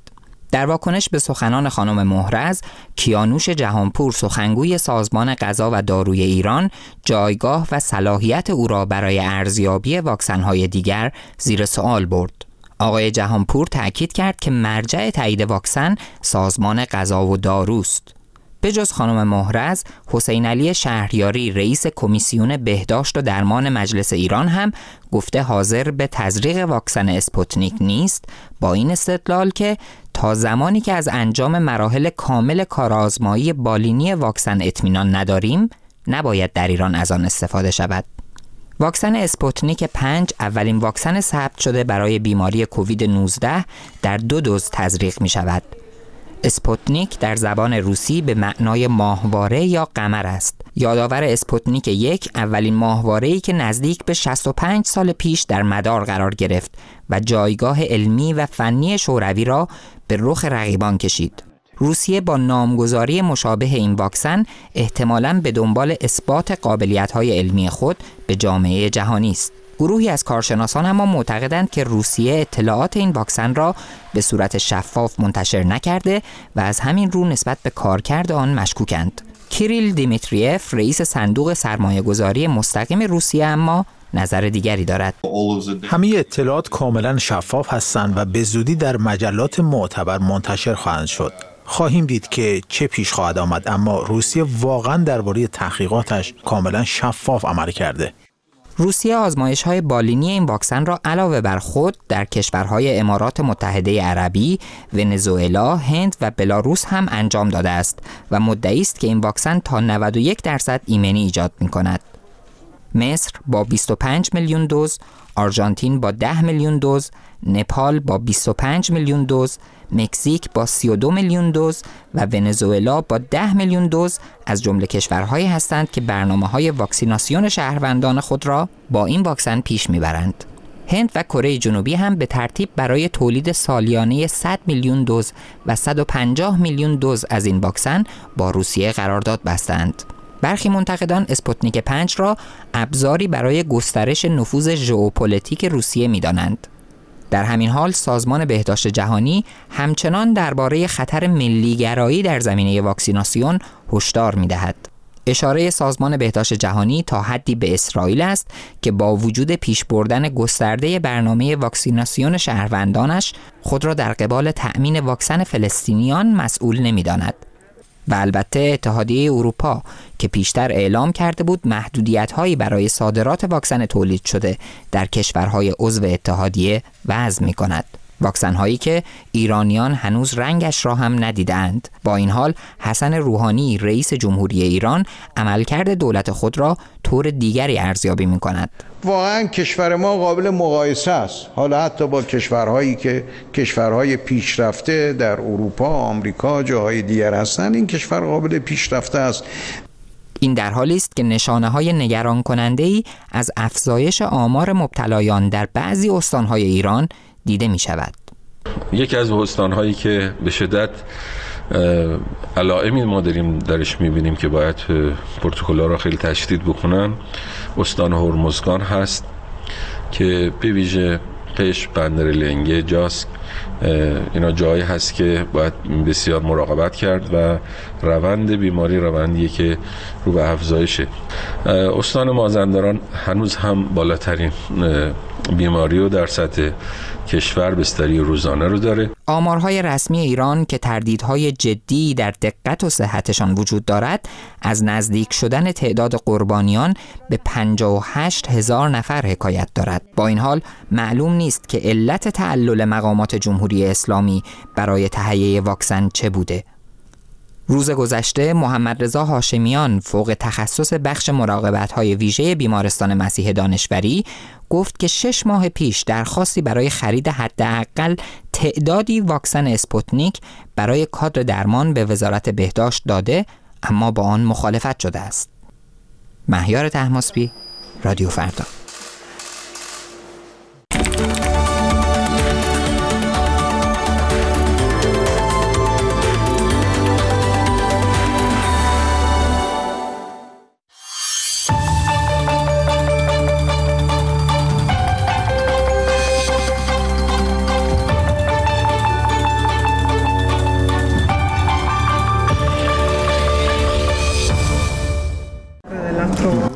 در واکنش به سخنان خانم محرز، کیانوش جهانپور سخنگوی سازمان غذا و داروی ایران جایگاه و صلاحیت او را برای ارزیابی واکسن‌های دیگر زیر سوال برد. آقای جهانپور تأکید کرد که مرجع تایید واکسن سازمان غذا و داروست. به جز خانم محرز، حسین علی شهریاری رئیس کمیسیون بهداشت و درمان مجلس ایران هم گفته حاضر به تزریق واکسن اسپوتنیک نیست، با این استدلال که تا زمانی که از انجام مراحل کامل کارآزمایی بالینی واکسن اطمینان نداریم، نباید در ایران از آن استفاده شود. واکسن اسپوتنیک پنج اولین واکسن ثبت شده برای بیماری کووید نوزده در دو دوز تزریق می شود. اسپوتنیک در زبان روسی به معنای ماهواره یا قمر است. یادآور اسپوتنیک یک اولین ماهواره‌ای که نزدیک به شصت و پنج سال پیش در مدار قرار گرفت و جایگاه علمی و فنی شوروی را به رخ رقیبان کشید. روسیه با نامگذاری مشابه این واکسن احتمالاً به دنبال اثبات قابلیت‌های علمی خود به جامعه جهانی است. گروهی از کارشناسان اما معتقدند که روسیه اطلاعات این واکسن را به صورت شفاف منتشر نکرده و از همین رو نسبت به کارکرد آن مشکوکند. کیریل دیمیتریف رئیس صندوق سرمایه‌گذاری مستقیم روسیه اما نظر دیگری دارد. همه اطلاعات کاملا شفاف هستند و به زودی در مجلات معتبر منتشر خواهند شد. خواهیم دید که چه پیش خواهد آمد، اما روسیه واقعا درباره تحقیقاتش کاملا شفاف عمل کرده. روسیه آزمایش‌های بالینی این واکسن را علاوه بر خود در کشورهای امارات متحده عربی، ونزوئلا، هند و بلاروس هم انجام داده است و مدعی است که این واکسن تا نود و یک درصد ایمنی ایجاد می‌کند. مصر با بیست و پنج میلیون دوز، آرژانتین با ده میلیون دوز، نپال با بیست و پنج میلیون دوز، مکزیک با سی و دو میلیون دوز و ونزوئلا با ده میلیون دوز از جمله کشورهایی هستند که برنامه‌های واکسیناسیون شهروندان خود را با این واکسن پیش میبرند. هند و کره جنوبی هم به ترتیب برای تولید سالیانه صد میلیون دوز و صد و پنجاه میلیون دوز از این واکسن با روسیه قرارداد بستند. برخی منتقدان اسپوتنیک پنج را ابزاری برای گسترش نفوذ ژئوپلیتیک روسیه می‌دانند. در همین حال سازمان بهداشت جهانی همچنان درباره خطر ملی‌گرایی در زمینه واکسیناسیون هشدار می‌دهد. اشاره سازمان بهداشت جهانی تا حدی به اسرائیل است که با وجود پیش بردن گسترده برنامه واکسیناسیون شهروندانش خود را در قبال تأمین واکسن فلسطینیان مسئول نمی‌داند. و البته اتحادیه اروپا که پیشتر اعلام کرده بود محدودیت‌هایی برای صادرات واکسن تولید شده در کشورهای عضو اتحادیه وضع می‌کند. واکسن‌هایی که ایرانیان هنوز رنگش را هم ندیدند. با این حال حسن روحانی رئیس جمهوری ایران عملکرد دولت خود را طور دیگری ارزیابی می‌کند. واقعا کشور ما قابل مقایسه است، حالا حتی با کشورهایی که کشورهای پیشرفته در اروپا، آمریکا، جاهای دیگر هستند. این کشور قابل پیشرفته است. این در حالی است که نشانه‌های نگران کننده‌ای از افزایش آمار مبتلایان در بعضی استان‌های ایران دیده می شود. یکی از استان‌هایی که به شدت علائمی ما داریم درش می‌بینیم که باید پروتکل‌ها را خیلی تشدید بکنن، استان هرمزگان هست که به ویژه قشم، بندرلنگه، جاسک، اینا جایی هست که باید بسیار مراقبت کرد و روند بیماری روندیه که رو به افزایشه. استان مازندران هنوز هم بالاترین بیماری رو در سطح کشور بستری روزانه رو داره. آمارهای رسمی ایران که تردیدهای جدی در دقت و صحتشان وجود دارد از نزدیک شدن تعداد قربانیان به پنجاه و هشت هزار نفر حکایت دارد. با این حال معلوم نیست که علت تعلل مقامات جمهوری اسلامی برای تهیه واکسن چه بوده. روز گذشته محمد رضا هاشمیان فوق تخصص بخش مراقبت‌های ویژه بیمارستان مسیح دانشوری گفت که شش ماه پیش درخواستی برای خرید حداقل تعدادی واکسن اسپوتنیک برای کادر درمان به وزارت بهداشت داده، اما با آن مخالفت شده است. مهیار طهماسبی، رادیو فردا.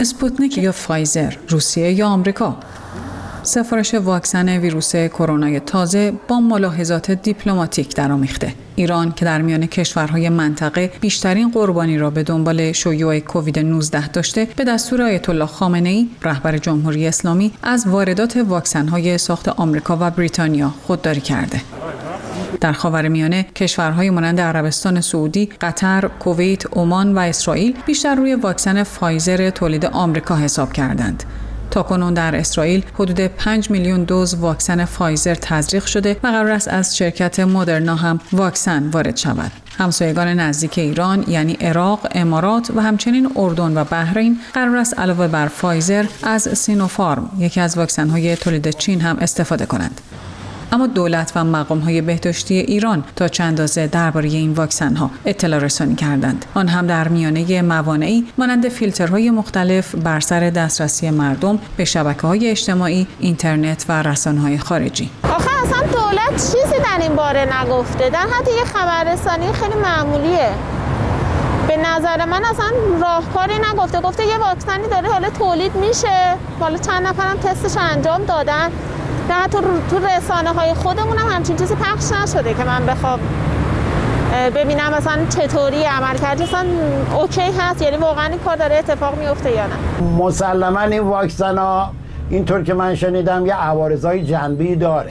اسپوتنیک یا فایزر، روسیه یا آمریکا؟ سفارش واکسن ویروس کرونا تازه با ملاحظات دیپلماتیک درآمیخته. ایران که در میان کشورهای منطقه بیشترین قربانی را به دنبال شیوع کووید نوزده داشته، به دستور آیت الله خامنه‌ای رهبر جمهوری اسلامی از واردات واکسن‌های ساخت آمریکا و بریتانیا خودداری کرده. در خاورمیانه کشورهای مانند عربستان سعودی، قطر، کویت، عمان و اسرائیل بیشتر روی واکسن فایزر تولید آمریکا حساب کردند. تاکنون در اسرائیل حدود پنج میلیون دوز واکسن فایزر تزریق شده و قرار است از شرکت مدرنا هم واکسن وارد شود. همسایگان نزدیک ایران یعنی عراق، امارات و همچنین اردن و بحرین قرار است علاوه بر فایزر از سینوفارم، یکی از واکسن‌های تولید چین، هم استفاده کنند. اما دولت و مقام‌های بهداشتی ایران تا چند اندازه درباره این واکسن‌ها اطلاع رسانی کردند. آن هم در میانه موانعی مانند فیلترهای مختلف بر سر دسترسی مردم به شبکه‌های اجتماعی، اینترنت و رسانه‌های خارجی. آخه اصلا دولت چیزی در این باره نگفته. در حد یه خبررسانی خیلی معمولیه. به نظر من اصلا راهکاری نگفته. گفته یه واکسنی داره حالا تولید میشه. حالا چند نفرم تستش انجام دادن. نه تو تو رسانه های خودمون هم همچین چیزی پخش نشده که من بخوام ببینم مثلا چطوری عمل کرده، مثلا اوکی هست، یعنی واقعا این کار داره اتفاق میفته یا نه. مسلما این واکسن ها اینطور که من شنیدم یه عوارضای جانبی داره.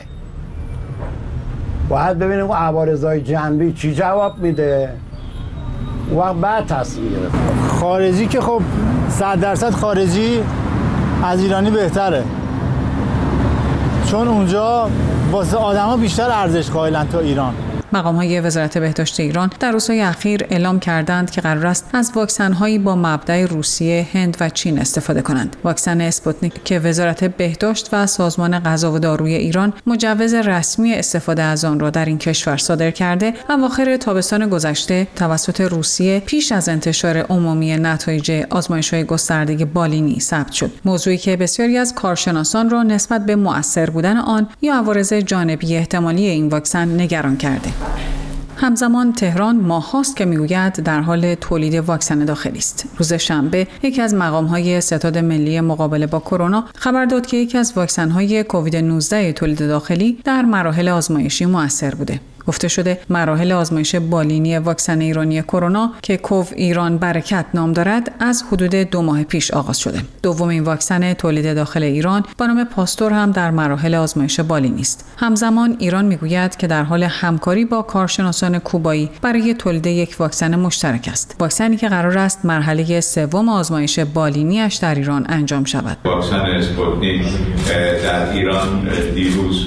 باید ببینیم اون عوارضای جانبی چی جواب میده و بعد تصمیم گرفت. خارجی که خب صد درصد خارجی از ایرانی بهتره، چون اونجا واسه آدما بیشتر ارزش قائلن تا ایران. مقام‌های وزارت بهداشت ایران در روزهای اخیر اعلام کردند که قرار است از واکسن‌هایی با مبدأ روسیه، هند و چین استفاده کنند. واکسن اسپوتنیک که وزارت بهداشت و سازمان غذا و داروی ایران مجوز رسمی استفاده از آن را در این کشور صادر کرده، اواخر تابستان گذشته توسط روسیه پیش از انتشار عمومی نتایج آزمایش‌های گسترده بالینی ثبت شد. موضوعی که بسیاری از کارشناسان را نسبت به مؤثر بودن آن یا عوارض جانبی احتمالی این واکسن نگران کرده. همزمان تهران ماه‌هاست که میگوید در حال تولید واکسن داخلی است. روز شنبه یکی از مقام‌های ستاد ملی مقابله با کرونا خبر داد که یکی از واکسن‌های کووید نوزده تولید داخلی در مراحل آزمایشی مؤثر بوده. گفته شده مراحل آزمایش بالینی واکسن ایرانی کرونا که کوو ایران برکت نام دارد از حدود دو ماه پیش آغاز شده. دومین واکسن تولید داخل ایران با نام پاستور هم در مراحل آزمایش بالینی است. همزمان ایران میگوید که در حال همکاری با کارشناسان کوبایی برای تولید یک واکسن مشترک است. واکسنی که قرار است مرحله سوم آزمایش بالینی‌اش در ایران انجام شود. واکسن اسپوتنیک در ایران دیروز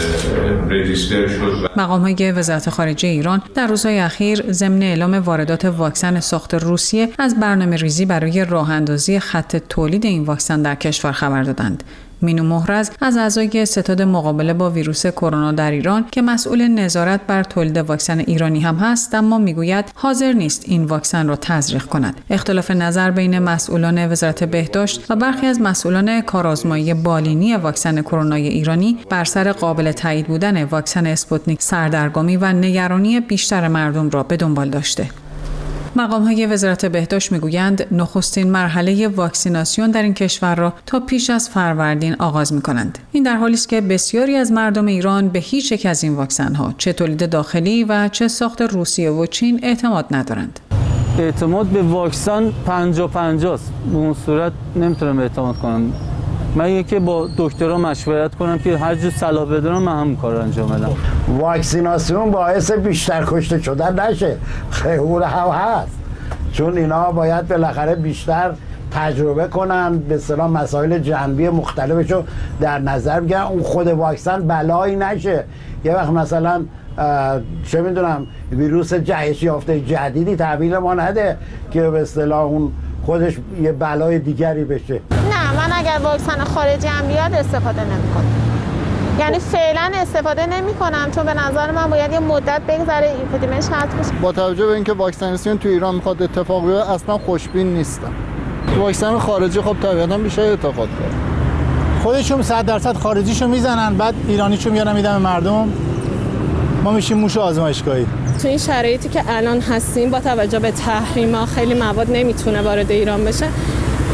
رجیستر شد. مقام‌های وزارت خارجه ایران در روزهای اخیر ضمن اعلام واردات واکسن ساخت روسیه از برنامه‌ریزی برای راه‌اندازی خط تولید این واکسن در کشور خبر دادند. مینو محرز از اعضای ستاد مقابله با ویروس کرونا در ایران که مسئول نظارت بر تولید واکسن ایرانی هم هست، اما میگوید حاضر نیست این واکسن را تزریق کند. اختلاف نظر بین مسئولان وزارت بهداشت و برخی از مسئولان کارآزمایی بالینی واکسن کرونا ایرانی بر سر قابل تایید بودن واکسن اسپوتنیک سردرگمی و نگرانی بیشتر مردم را به دنبال داشته. مقام‌های وزارت بهداشت میگویند نخستین مرحله واکسیناسیون در این کشور را تا پیش از فروردین آغاز می‌کنند. این در حالی است که بسیاری از مردم ایران به هیچ یک از این واکسن‌ها چه تولید داخلی و چه ساخت روسیه و چین اعتماد ندارند. اعتماد به واکسن پنجاه پنجاه است. به اون صورت نمیتونم اعتماد کنم. من یکی با دکترها مشورت کنم که هر جور صلاح بدونم من همون کار رو انجام بدم. واکسیناسیون باعث بیشتر کشته شدن نشه، خیلی هم هست، چون اینا باید بالاخره بیشتر تجربه کنن، به اصطلاح مسائل جانبی مختلفشو در نظر بگیرن، اون خود واکسن بلایی نشه. یه وقت مثلا چه میدونم ویروس جهش یافته جدیدی تحویل ما نده که به اصطلاح اون خودش یه بلای دیگری بشه. نه، من اگر واکسن خارجی هم بیاد استفاده نمی‌کنم. یعنی فعلا استفاده نمی‌کنم، چون به نظر من باید یه مدت بگذره اپیدمیش حل بشه. با توجه به اینکه واکسیناسیون تو ایران میخواد اتفاق بیفته اصلا خوشبین نیستم. واکسن خارجی خب طبیعتاً بیشتر اتفاق داره. خودشون صد درصد خارجیشو میزنن، بعد ایرانیشو میارن میدن به مردم. ما میشیم موش آزمایشگاهی. تو این شرایطی که الان هستیم با توجه به تحریما خیلی مواد نمیتونه وارد ایران بشه.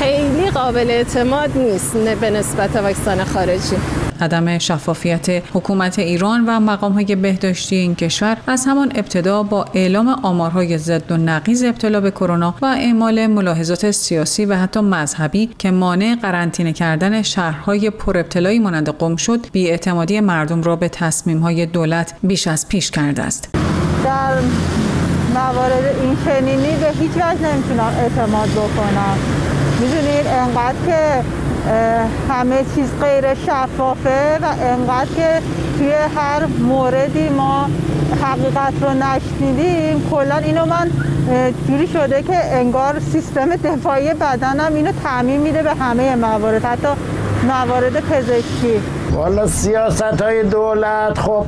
خیلی قابل اعتماد نیست به نسبت واکسن خارجی. عدم شفافیت حکومت ایران و مقام‌های بهداشتی این کشور از همان ابتدا با اعلام آمارهای ضد و نقیض ابتلا به کرونا و اعمال ملاحظات سیاسی و حتی مذهبی که مانع قرنطینه کردن شهرهای پر ابتلایی مانند قم شد، بی‌اعتمادی مردم را به تصمیم‌های دولت بیش از پیش کرده است. در موارد این چنینی به هیچ وجه نمیتونم اعتماد بکنم. میدونید انقدر که همه چیز غیر شفافه و انقدر که توی هر موردی ما حقیقت رو نشنیدیم، کلا اینو من جوری شده که انگار سیستم دفاعی بدنم اینو تعمیم میده به همه موارد، حتی موارد پزشکی. والا سیاست های دولت خب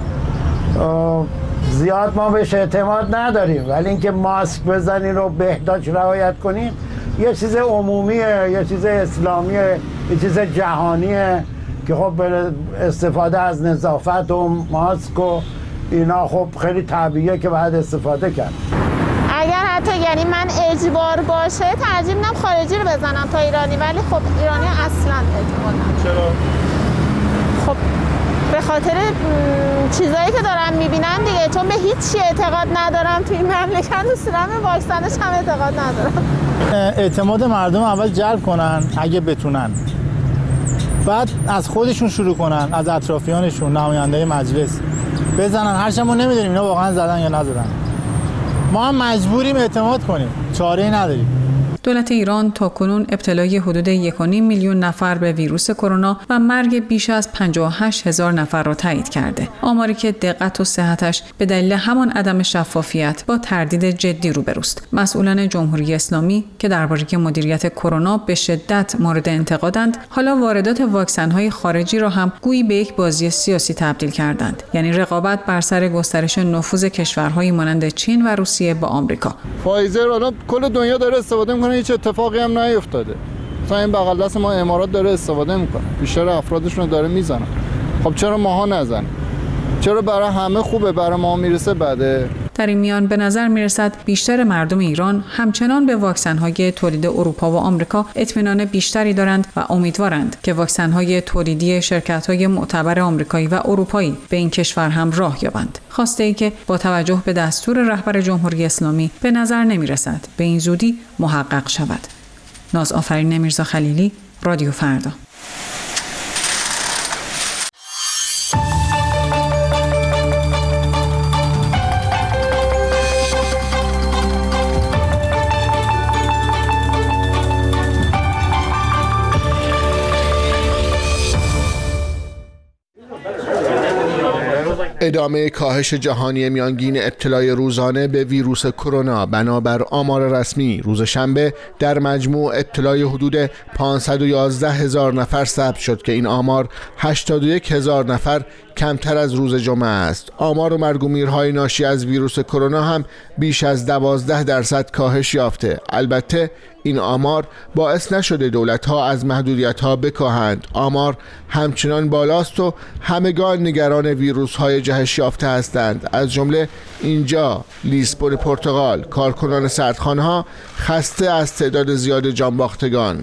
زیاد ما بهش اعتماد نداریم، ولی اینکه ماسک بزنین و بهداشت رعایت کنین یه چیز عمومیه، یه چیز اسلامیه، یه چیز جهانیه که خب استفاده از نظافت و ماسک و اینا خب خیلی طبیعیه که باید استفاده کرد. اگر حتی یعنی من اجبار باشه ترجیح میدم خارجی رو بزنم تا ایرانی، ولی خب ایرانی اصلا اعتماد ندارم. چرا؟ خب به خاطر چیزایی که دارم میبینم دیگه، چون به هیچ اعتقاد ندارم توی این مملکت، دوست دارم به واکسنش هم اعتقاد ندارم. اعتماد مردم اول جلب کنن اگه بتونن، بعد از خودشون شروع کنن، از اطرافیانشون، نماینده مجلس بزنن. هرچند ما نمیدونیم اینا واقعا زدن یا نزدن، ما هم مجبوریم اعتماد کنیم، چاره‌ای نداریم. دولت ایران تاکنون ابتلای حدود یک و نیم میلیون نفر به ویروس کرونا و مرگ بیش از پنجاه و هشت هزار نفر را تایید کرده. آماری که دقت و صحتش به دلیل همان عدم شفافیت با تردید جدی روبروست. مسئولان جمهوری اسلامی که درباره مدیریت کرونا به شدت مورد انتقادند، حالا واردات واکسن‌های خارجی را هم گویی به یک بازی سیاسی تبدیل کردند. یعنی رقابت بر سر گسترش نفوذ کشورهایی مانند چین و روسیه با آمریکا. فایزر الان کل دنیا داره استفاده می‌کنه، هیچ اتفاقی هم نیفتاده. مثلا این بغل دست ما امارات داره استفاده میکنه، بیشتر افرادشون داره میزنن. خب چرا ماها نزنیم؟ چرا برای همه خوبه، برای ما میرسه بده؟ در این میان به نظر میرسد بیشتر مردم ایران همچنان به واکسن‌های تولید اروپا و آمریکا اطمینان بیشتری دارند و امیدوارند که واکسن‌های تولیدی شرکت‌های معتبر آمریکایی و اروپایی به این کشور هم راه یابند. خواسته‌ای که با توجه به دستور رهبر جمهوری اسلامی به نظر نمیرسد به این زودی محقق شود. ناز آفرین میرزا خلیلی، رادیو فردا. ادامه کاهش جهانی میانگین ابتلای روزانه به ویروس کرونا. بنابر آمار رسمی روز شنبه در مجموع ابتلای حدود پانصد و یازده هزار نفر ثبت شد که این آمار هشتاد و یک هزار نفر کمتر از روز جمعه است. آمار و مرگ و میرهای ناشی از ویروس کرونا هم بیش از دوازده درصد کاهش یافته. البته این آمار باعث نشده دولت‌ها از محدودیت‌ها بکاهند. آمار همچنان بالاست و همگان نگران ویروس‌های جهش یافته هستند. از جمله اینجا لیسبون پرتغال، کارکنان سردخانه‌ها خسته از تعداد زیاد جانباختگان.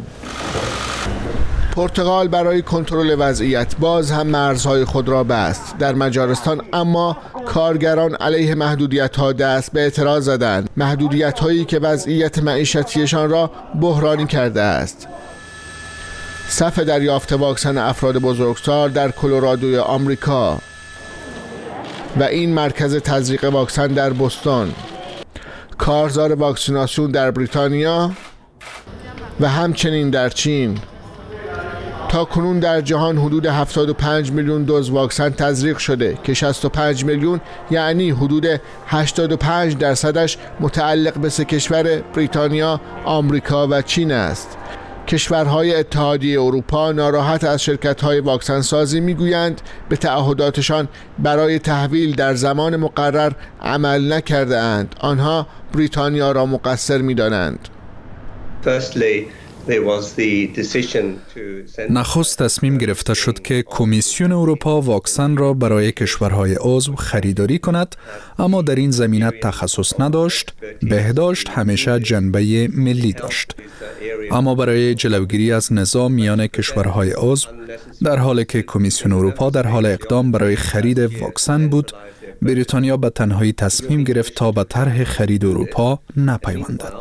پرتغال برای کنترل وضعیت باز هم مرزهای خود را بست. در مجارستان اما کارگران علیه محدودیت‌ها دست به اعتراض زدند، محدودیت‌هایی که وضعیت معیشتیشان را بحرانی کرده است. صف دریافت واکسن افراد بزرگسال در کلرادوی آمریکا و این مرکز تزریق واکسن در بوستون، کارزار واکسیناسیون در بریتانیا و همچنین در چین. تا کنون در جهان حدود هفتاد و پنج میلیون دوز واکسن تزریق شده که شصت و پنج میلیون یعنی حدود هشتاد و پنج درصدش متعلق به سه کشور بریتانیا، آمریکا و چین است. کشورهای اتحادیه اروپا ناراحت از شرکت‌های واکسن سازی میگویند به تعهداتشان برای تحویل در زمان مقرر عمل نکرده اند. آنها بریتانیا را مقصر می‌دانند. Firstly, نخست تصمیم گرفته شد که کمیسیون اروپا واکسن را برای کشورهای عضو خریداری کند، اما در این زمینه تخصص نداشت. بهداشت همیشه جنبه ملی داشت. اما برای جلوگیری از نزاع میان کشورهای عضو، در حالی که کمیسیون اروپا در حال اقدام برای خرید واکسن بود، بریتانیا به تنهایی تصمیم گرفت تا به طرح خرید اروپا نپیوندد.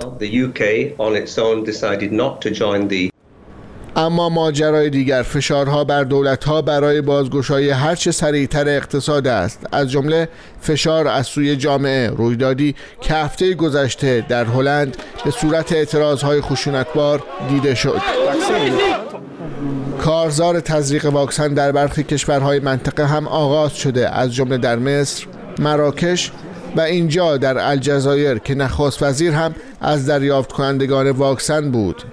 اما ماجرای دیگر فشارها بر دولت‌ها برای بازگشایی هرچه سریعتر اقتصاد است، از جمله فشار از سوی جامعه. رویدادی که هفته گذشته در هلند به صورت اعتراضهای خشونتبار دیده شد. کارزار تزریق واکسن در برخی کشورهای منطقه هم آغاز شده، از جمله در مصر، مراکش و اینجا در الجزایر که نخست وزیر هم از دریافت کنندگان واکسن بود.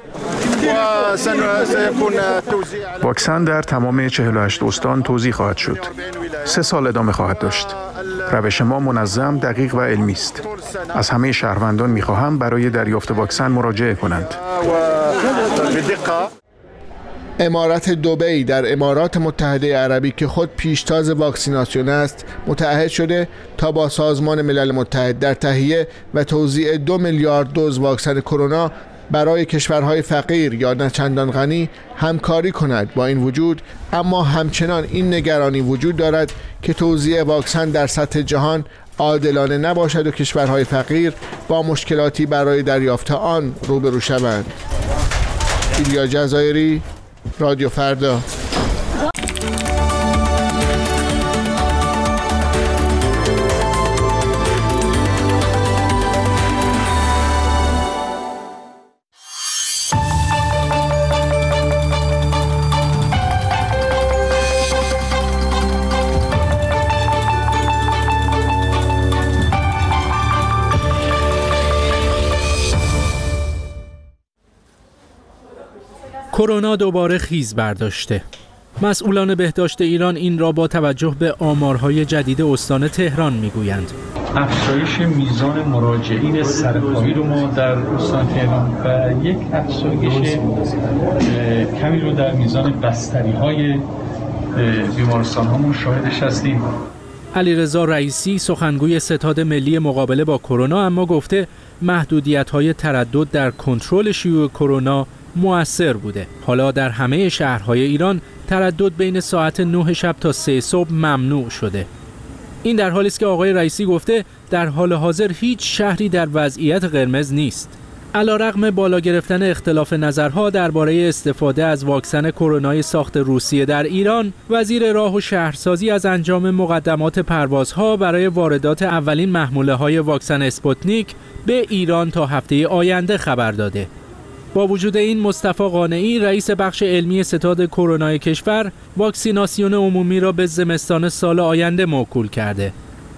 واکسن در تمام چهل و هشت استان توزیع خواهد شد. سه سال ادامه خواهد داشت. روش ما منظم، دقیق و علمی است. از همه شهروندان می‌خواهم برای دریافت واکسن مراجعه کنند. امارت دبی در امارات متحده عربی که خود پیشتاز واکسیناسیون است، متعهد شده تا با سازمان ملل متحد در تهیه و توزیع دو میلیارد دوز واکسن کرونا برای کشورهای فقیر یا نه چندان غنی همکاری کند. با این وجود اما همچنان این نگرانی وجود دارد که توزیع واکسن در سطح جهان عادلانه نباشد و کشورهای فقیر با مشکلاتی برای دریافت آن روبرو شوند. ایلیا جزایری، رادیو فردا. کرونا دوباره خیز برداشته. مسئولان بهداشت ایران این را با توجه به آمارهای جدید استان تهران میگویند. افزایش میزان مراجعین سرکاری رو ما در استان تهران و یک افزایش کمی رو در میزان بستری های بیمارستان هامون شاهدش هستیم. علیرضا رئیسی سخنگوی ستاد ملی مقابله با کرونا اما گفته محدودیت‌های تردد در کنترل شیوع کرونا مؤثر بوده. حالا در همه شهرهای ایران تردد بین ساعت نه شب تا سه صبح ممنوع شده. این در حالی است که آقای رئیسی گفته در حال حاضر هیچ شهری در وضعیت قرمز نیست. علیرغم بالا گرفتن اختلاف نظرها درباره استفاده از واکسن کرونای ساخت روسیه در ایران، وزیر راه و شهرسازی از انجام مقدمات پروازها برای واردات اولین محموله‌های واکسن اسپوتنیک به ایران تا هفته آینده خبر داده. با وجود این مصطفی قانعی رئیس بخش علمی ستاد کرونای کشور واکسیناسیون عمومی را به زمستان سال آینده موکول کرده.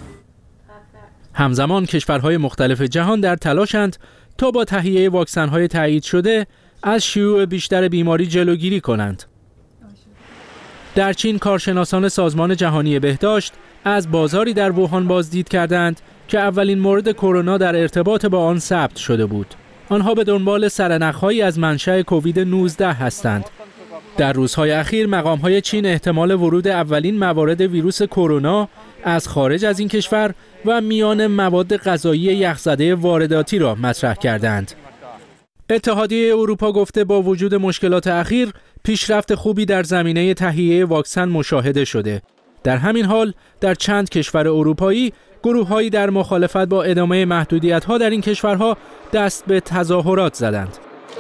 همزمان کشورهای مختلف جهان در تلاشند تا با تهیه واکسن‌های تایید شده از شیوع بیشتر بیماری جلوگیری کنند. در چین کارشناسان سازمان جهانی بهداشت از بازاری در ووهان بازدید کردند که اولین مورد کرونا در ارتباط با آن ثبت شده بود. آنها به دنبال سرنخ‌هایی از منشأ کووید نوزده هستند. در روزهای اخیر مقام‌های چین احتمال ورود اولین موارد ویروس کرونا از خارج از این کشور و میان مواد غذایی یخزده وارداتی را مطرح کردند. اتحادیه اروپا گفته با وجود مشکلات اخیر پیشرفت خوبی در زمینه تهیه واکسن مشاهده شده. در همین حال در چند کشور اروپایی گروه‌هایی در مخالفت با ادامه محدودیت‌ها در این کشورها دست به تظاهرات زدند.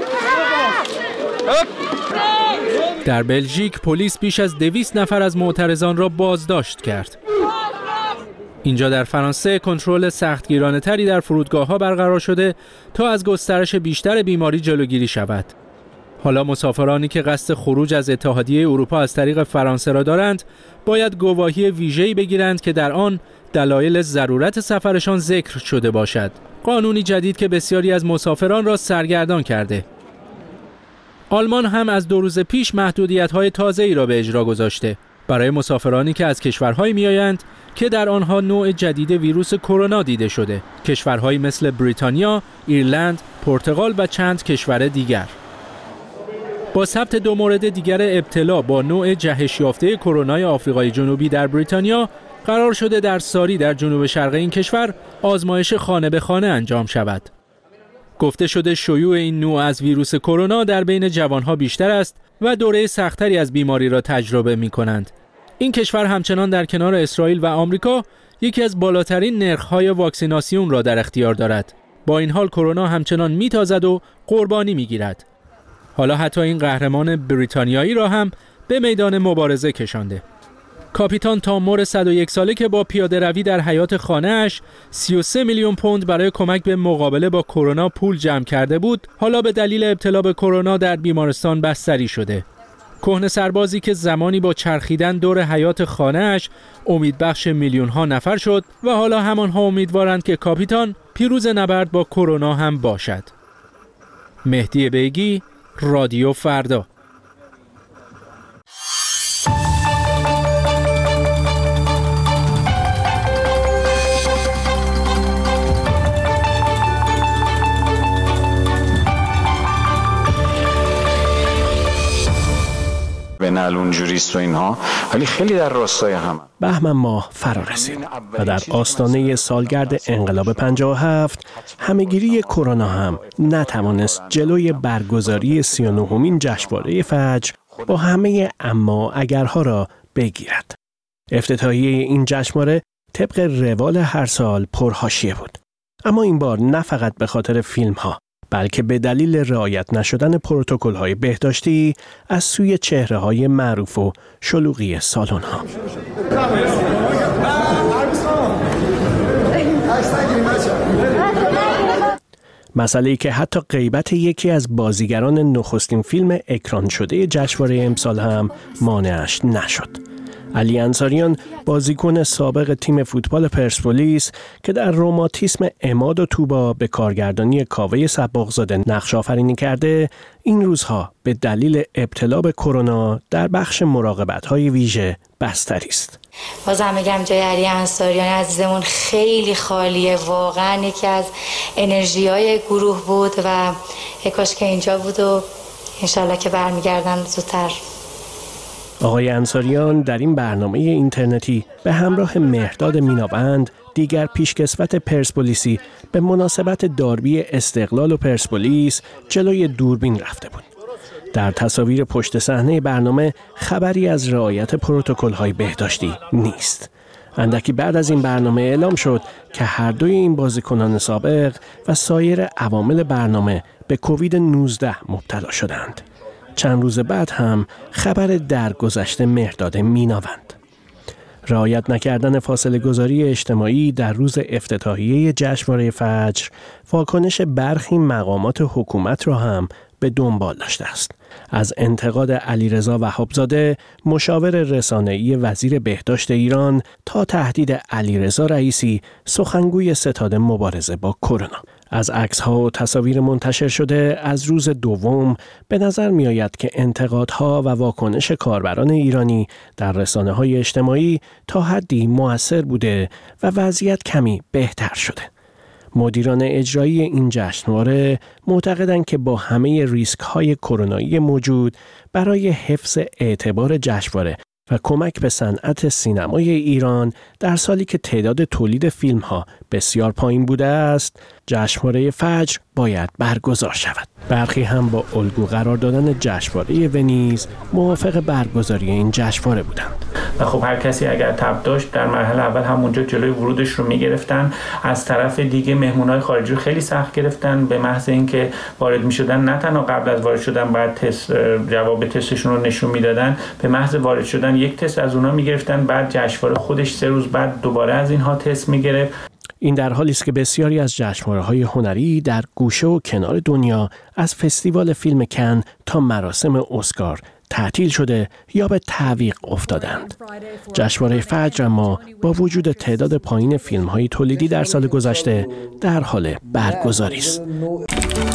در بلژیک پلیس بیش از دویست نفر از معترضان را بازداشت کرد. اینجا در فرانسه کنترل سختگیرانه‌تری در فرودگاه‌ها برقرار شده تا از گسترش بیشتر بیماری جلوگیری شود. حالا مسافرانی که قصد خروج از اتحادیه اروپا از طریق فرانسه را دارند، باید گواهی ویژه‌ای بگیرند که در آن دلایل ضرورت سفرشان ذکر شده باشد. قانونی جدید که بسیاری از مسافران را سرگردان کرده. آلمان هم از دو روز پیش محدودیت‌های تازه‌ای را به اجرا گذاشته برای مسافرانی که از کشورهایی می‌آیند که در آنها نوع جدید ویروس کرونا دیده شده. کشورهایی مثل بریتانیا، ایرلند، پرتغال و چند کشور دیگر. با ثبت دو مورد دیگر ابتلا با نوع جهش یافته کرونای آفریقای جنوبی در بریتانیا، قرار شده در ساری در جنوب شرق این کشور آزمایش خانه به خانه انجام شود. گفته شده شیوع این نوع از ویروس کرونا در بین جوانها بیشتر است و دوره سختری از بیماری را تجربه می کنند. این کشور همچنان در کنار اسرائیل و آمریکا یکی از بالاترین نرخ‌های واکسیناسیون را در اختیار دارد. با این حال کرونا همچنان میتازد و قربانی میگیرد. حالا حتی این قهرمان بریتانیایی را هم به میدان مبارزه کشانده. کاپیتان تامور صد و یک ساله که با پیاده روی در حیاط خانه‌اش سی و سه میلیون پوند برای کمک به مقابله با کرونا پول جمع کرده بود، حالا به دلیل ابتلا به کرونا در بیمارستان بستری شده. کهنه سربازی که زمانی با چرخیدن دور حیاط خانه‌اش امیدبخش میلیون‌ها نفر شد و حالا همانها امیدوارند که کاپیتان پیروز نبرد با کرونا هم باشد. مهدی بیگی، رادیو فردا. بنال اونجوریست و اینها، ولی خیلی در راستای هم. بهمن ماه فرا رسید و در آستانه سالگرد انقلاب پنجاه و هفت همهگیری کرونا هم نتوانست جلوی برگزاری سی و نهمین جشنواره فجر با همه اما اگرها را بگیرد. افتتاحیه این جشنواره طبق روال هر سال پرحاشیه بود، اما این بار نه فقط به خاطر فیلم ها بلکه به دلیل رعایت نشدن پروتکل‌های بهداشتی از سوی چهره‌های معروف و شلوغی سالن‌ها. مسئله‌ای که حتی غیبت یکی از بازیگران نخستین فیلم اکران شده جشنواره امسال هم مانعش نشد. علی انصاریان، بازیکن سابق تیم فوتبال پرسپولیس که در رماتیسم عماد و طوبا به کارگردانی کاوه صباغزاده نقش آفرینی کرده، این روزها به دلیل ابتلا به کرونا در بخش مراقبت‌های ویژه بستری است. بازم میگم جای علی انصاریان عزیزمون خیلی خالیه، واقعا یکی از انرژی‌های گروه بود و کاش که اینجا بود و انشالله که برمیگردن زودتر. آقای انصاریان در این برنامه اینترنتی به همراه مهرداد میناوند، دیگر پیشکسوت پرسپولیسی، به مناسبت داربی استقلال و پرسپولیس جلوی دوربین رفته بود. در تصاویر پشت صحنه برنامه خبری از رعایت پروتکل‌های بهداشتی نیست. اندکی بعد از این برنامه اعلام شد که هر دوی این بازیکنان سابق و سایر عوامل برنامه به کووید نوزده مبتلا شدند. چند روز بعد هم خبر درگذشت مهرداد میناوند. رعایت نکردن فاصله گذاری اجتماعی در روز افتتاحیه جشنواره فجر واکنش برخی مقامات حکومت را هم به دنبال داشته است. از انتقاد علیرضا وهابزاده، مشاور رسانه‌ای وزیر بهداشت ایران، تا تهدید علیرضا رئیسی، سخنگوی ستاد مبارزه با کرونا. از عکس‌ها و تصاویر منتشر شده از روز دوم به نظر می‌آید که انتقادها و واکنش کاربران ایرانی در رسانه‌های اجتماعی تا حدی مؤثر بوده و وضعیت کمی بهتر شده. مدیران اجرایی این جشنواره معتقدند که با همه ریسک‌های کرونایی موجود برای حفظ اعتبار جشنواره و کمک به صنعت سینمای ایران در سالی که تعداد تولید فیلم‌ها بسیار پایین بوده است، جشنواره فجر باید برگزار شود. برخی هم با الگو قرار دادن جشنواره ونیز موافق برگزاری این جشنواره بودند. و خب هر کسی اگر تب داشت در مرحله اول همونجا جلوی ورودش رو میگرفتن. از طرف دیگه مهمونای خارجی رو خیلی سخت گرفتن، به محض اینکه وارد میشدن نه تنها قبل از وارد شدن بعد تست جواب تستشون رو نشون میدادن، به محض وارد شدن یک تست از اونها میگرفتن، بعد جشنواره خودش سه روز بعد دوباره از اینها تست میگرفت. این در حالی است که بسیاری از جشنواره‌های هنری در گوشه و کنار دنیا از فستیوال فیلم کن تا مراسم اسکار تعطیل شده یا به تعویق افتادند. جشنواره فجر اما با وجود تعداد پایین فیلم‌های تولیدی در سال گذشته در حال برگزاری است.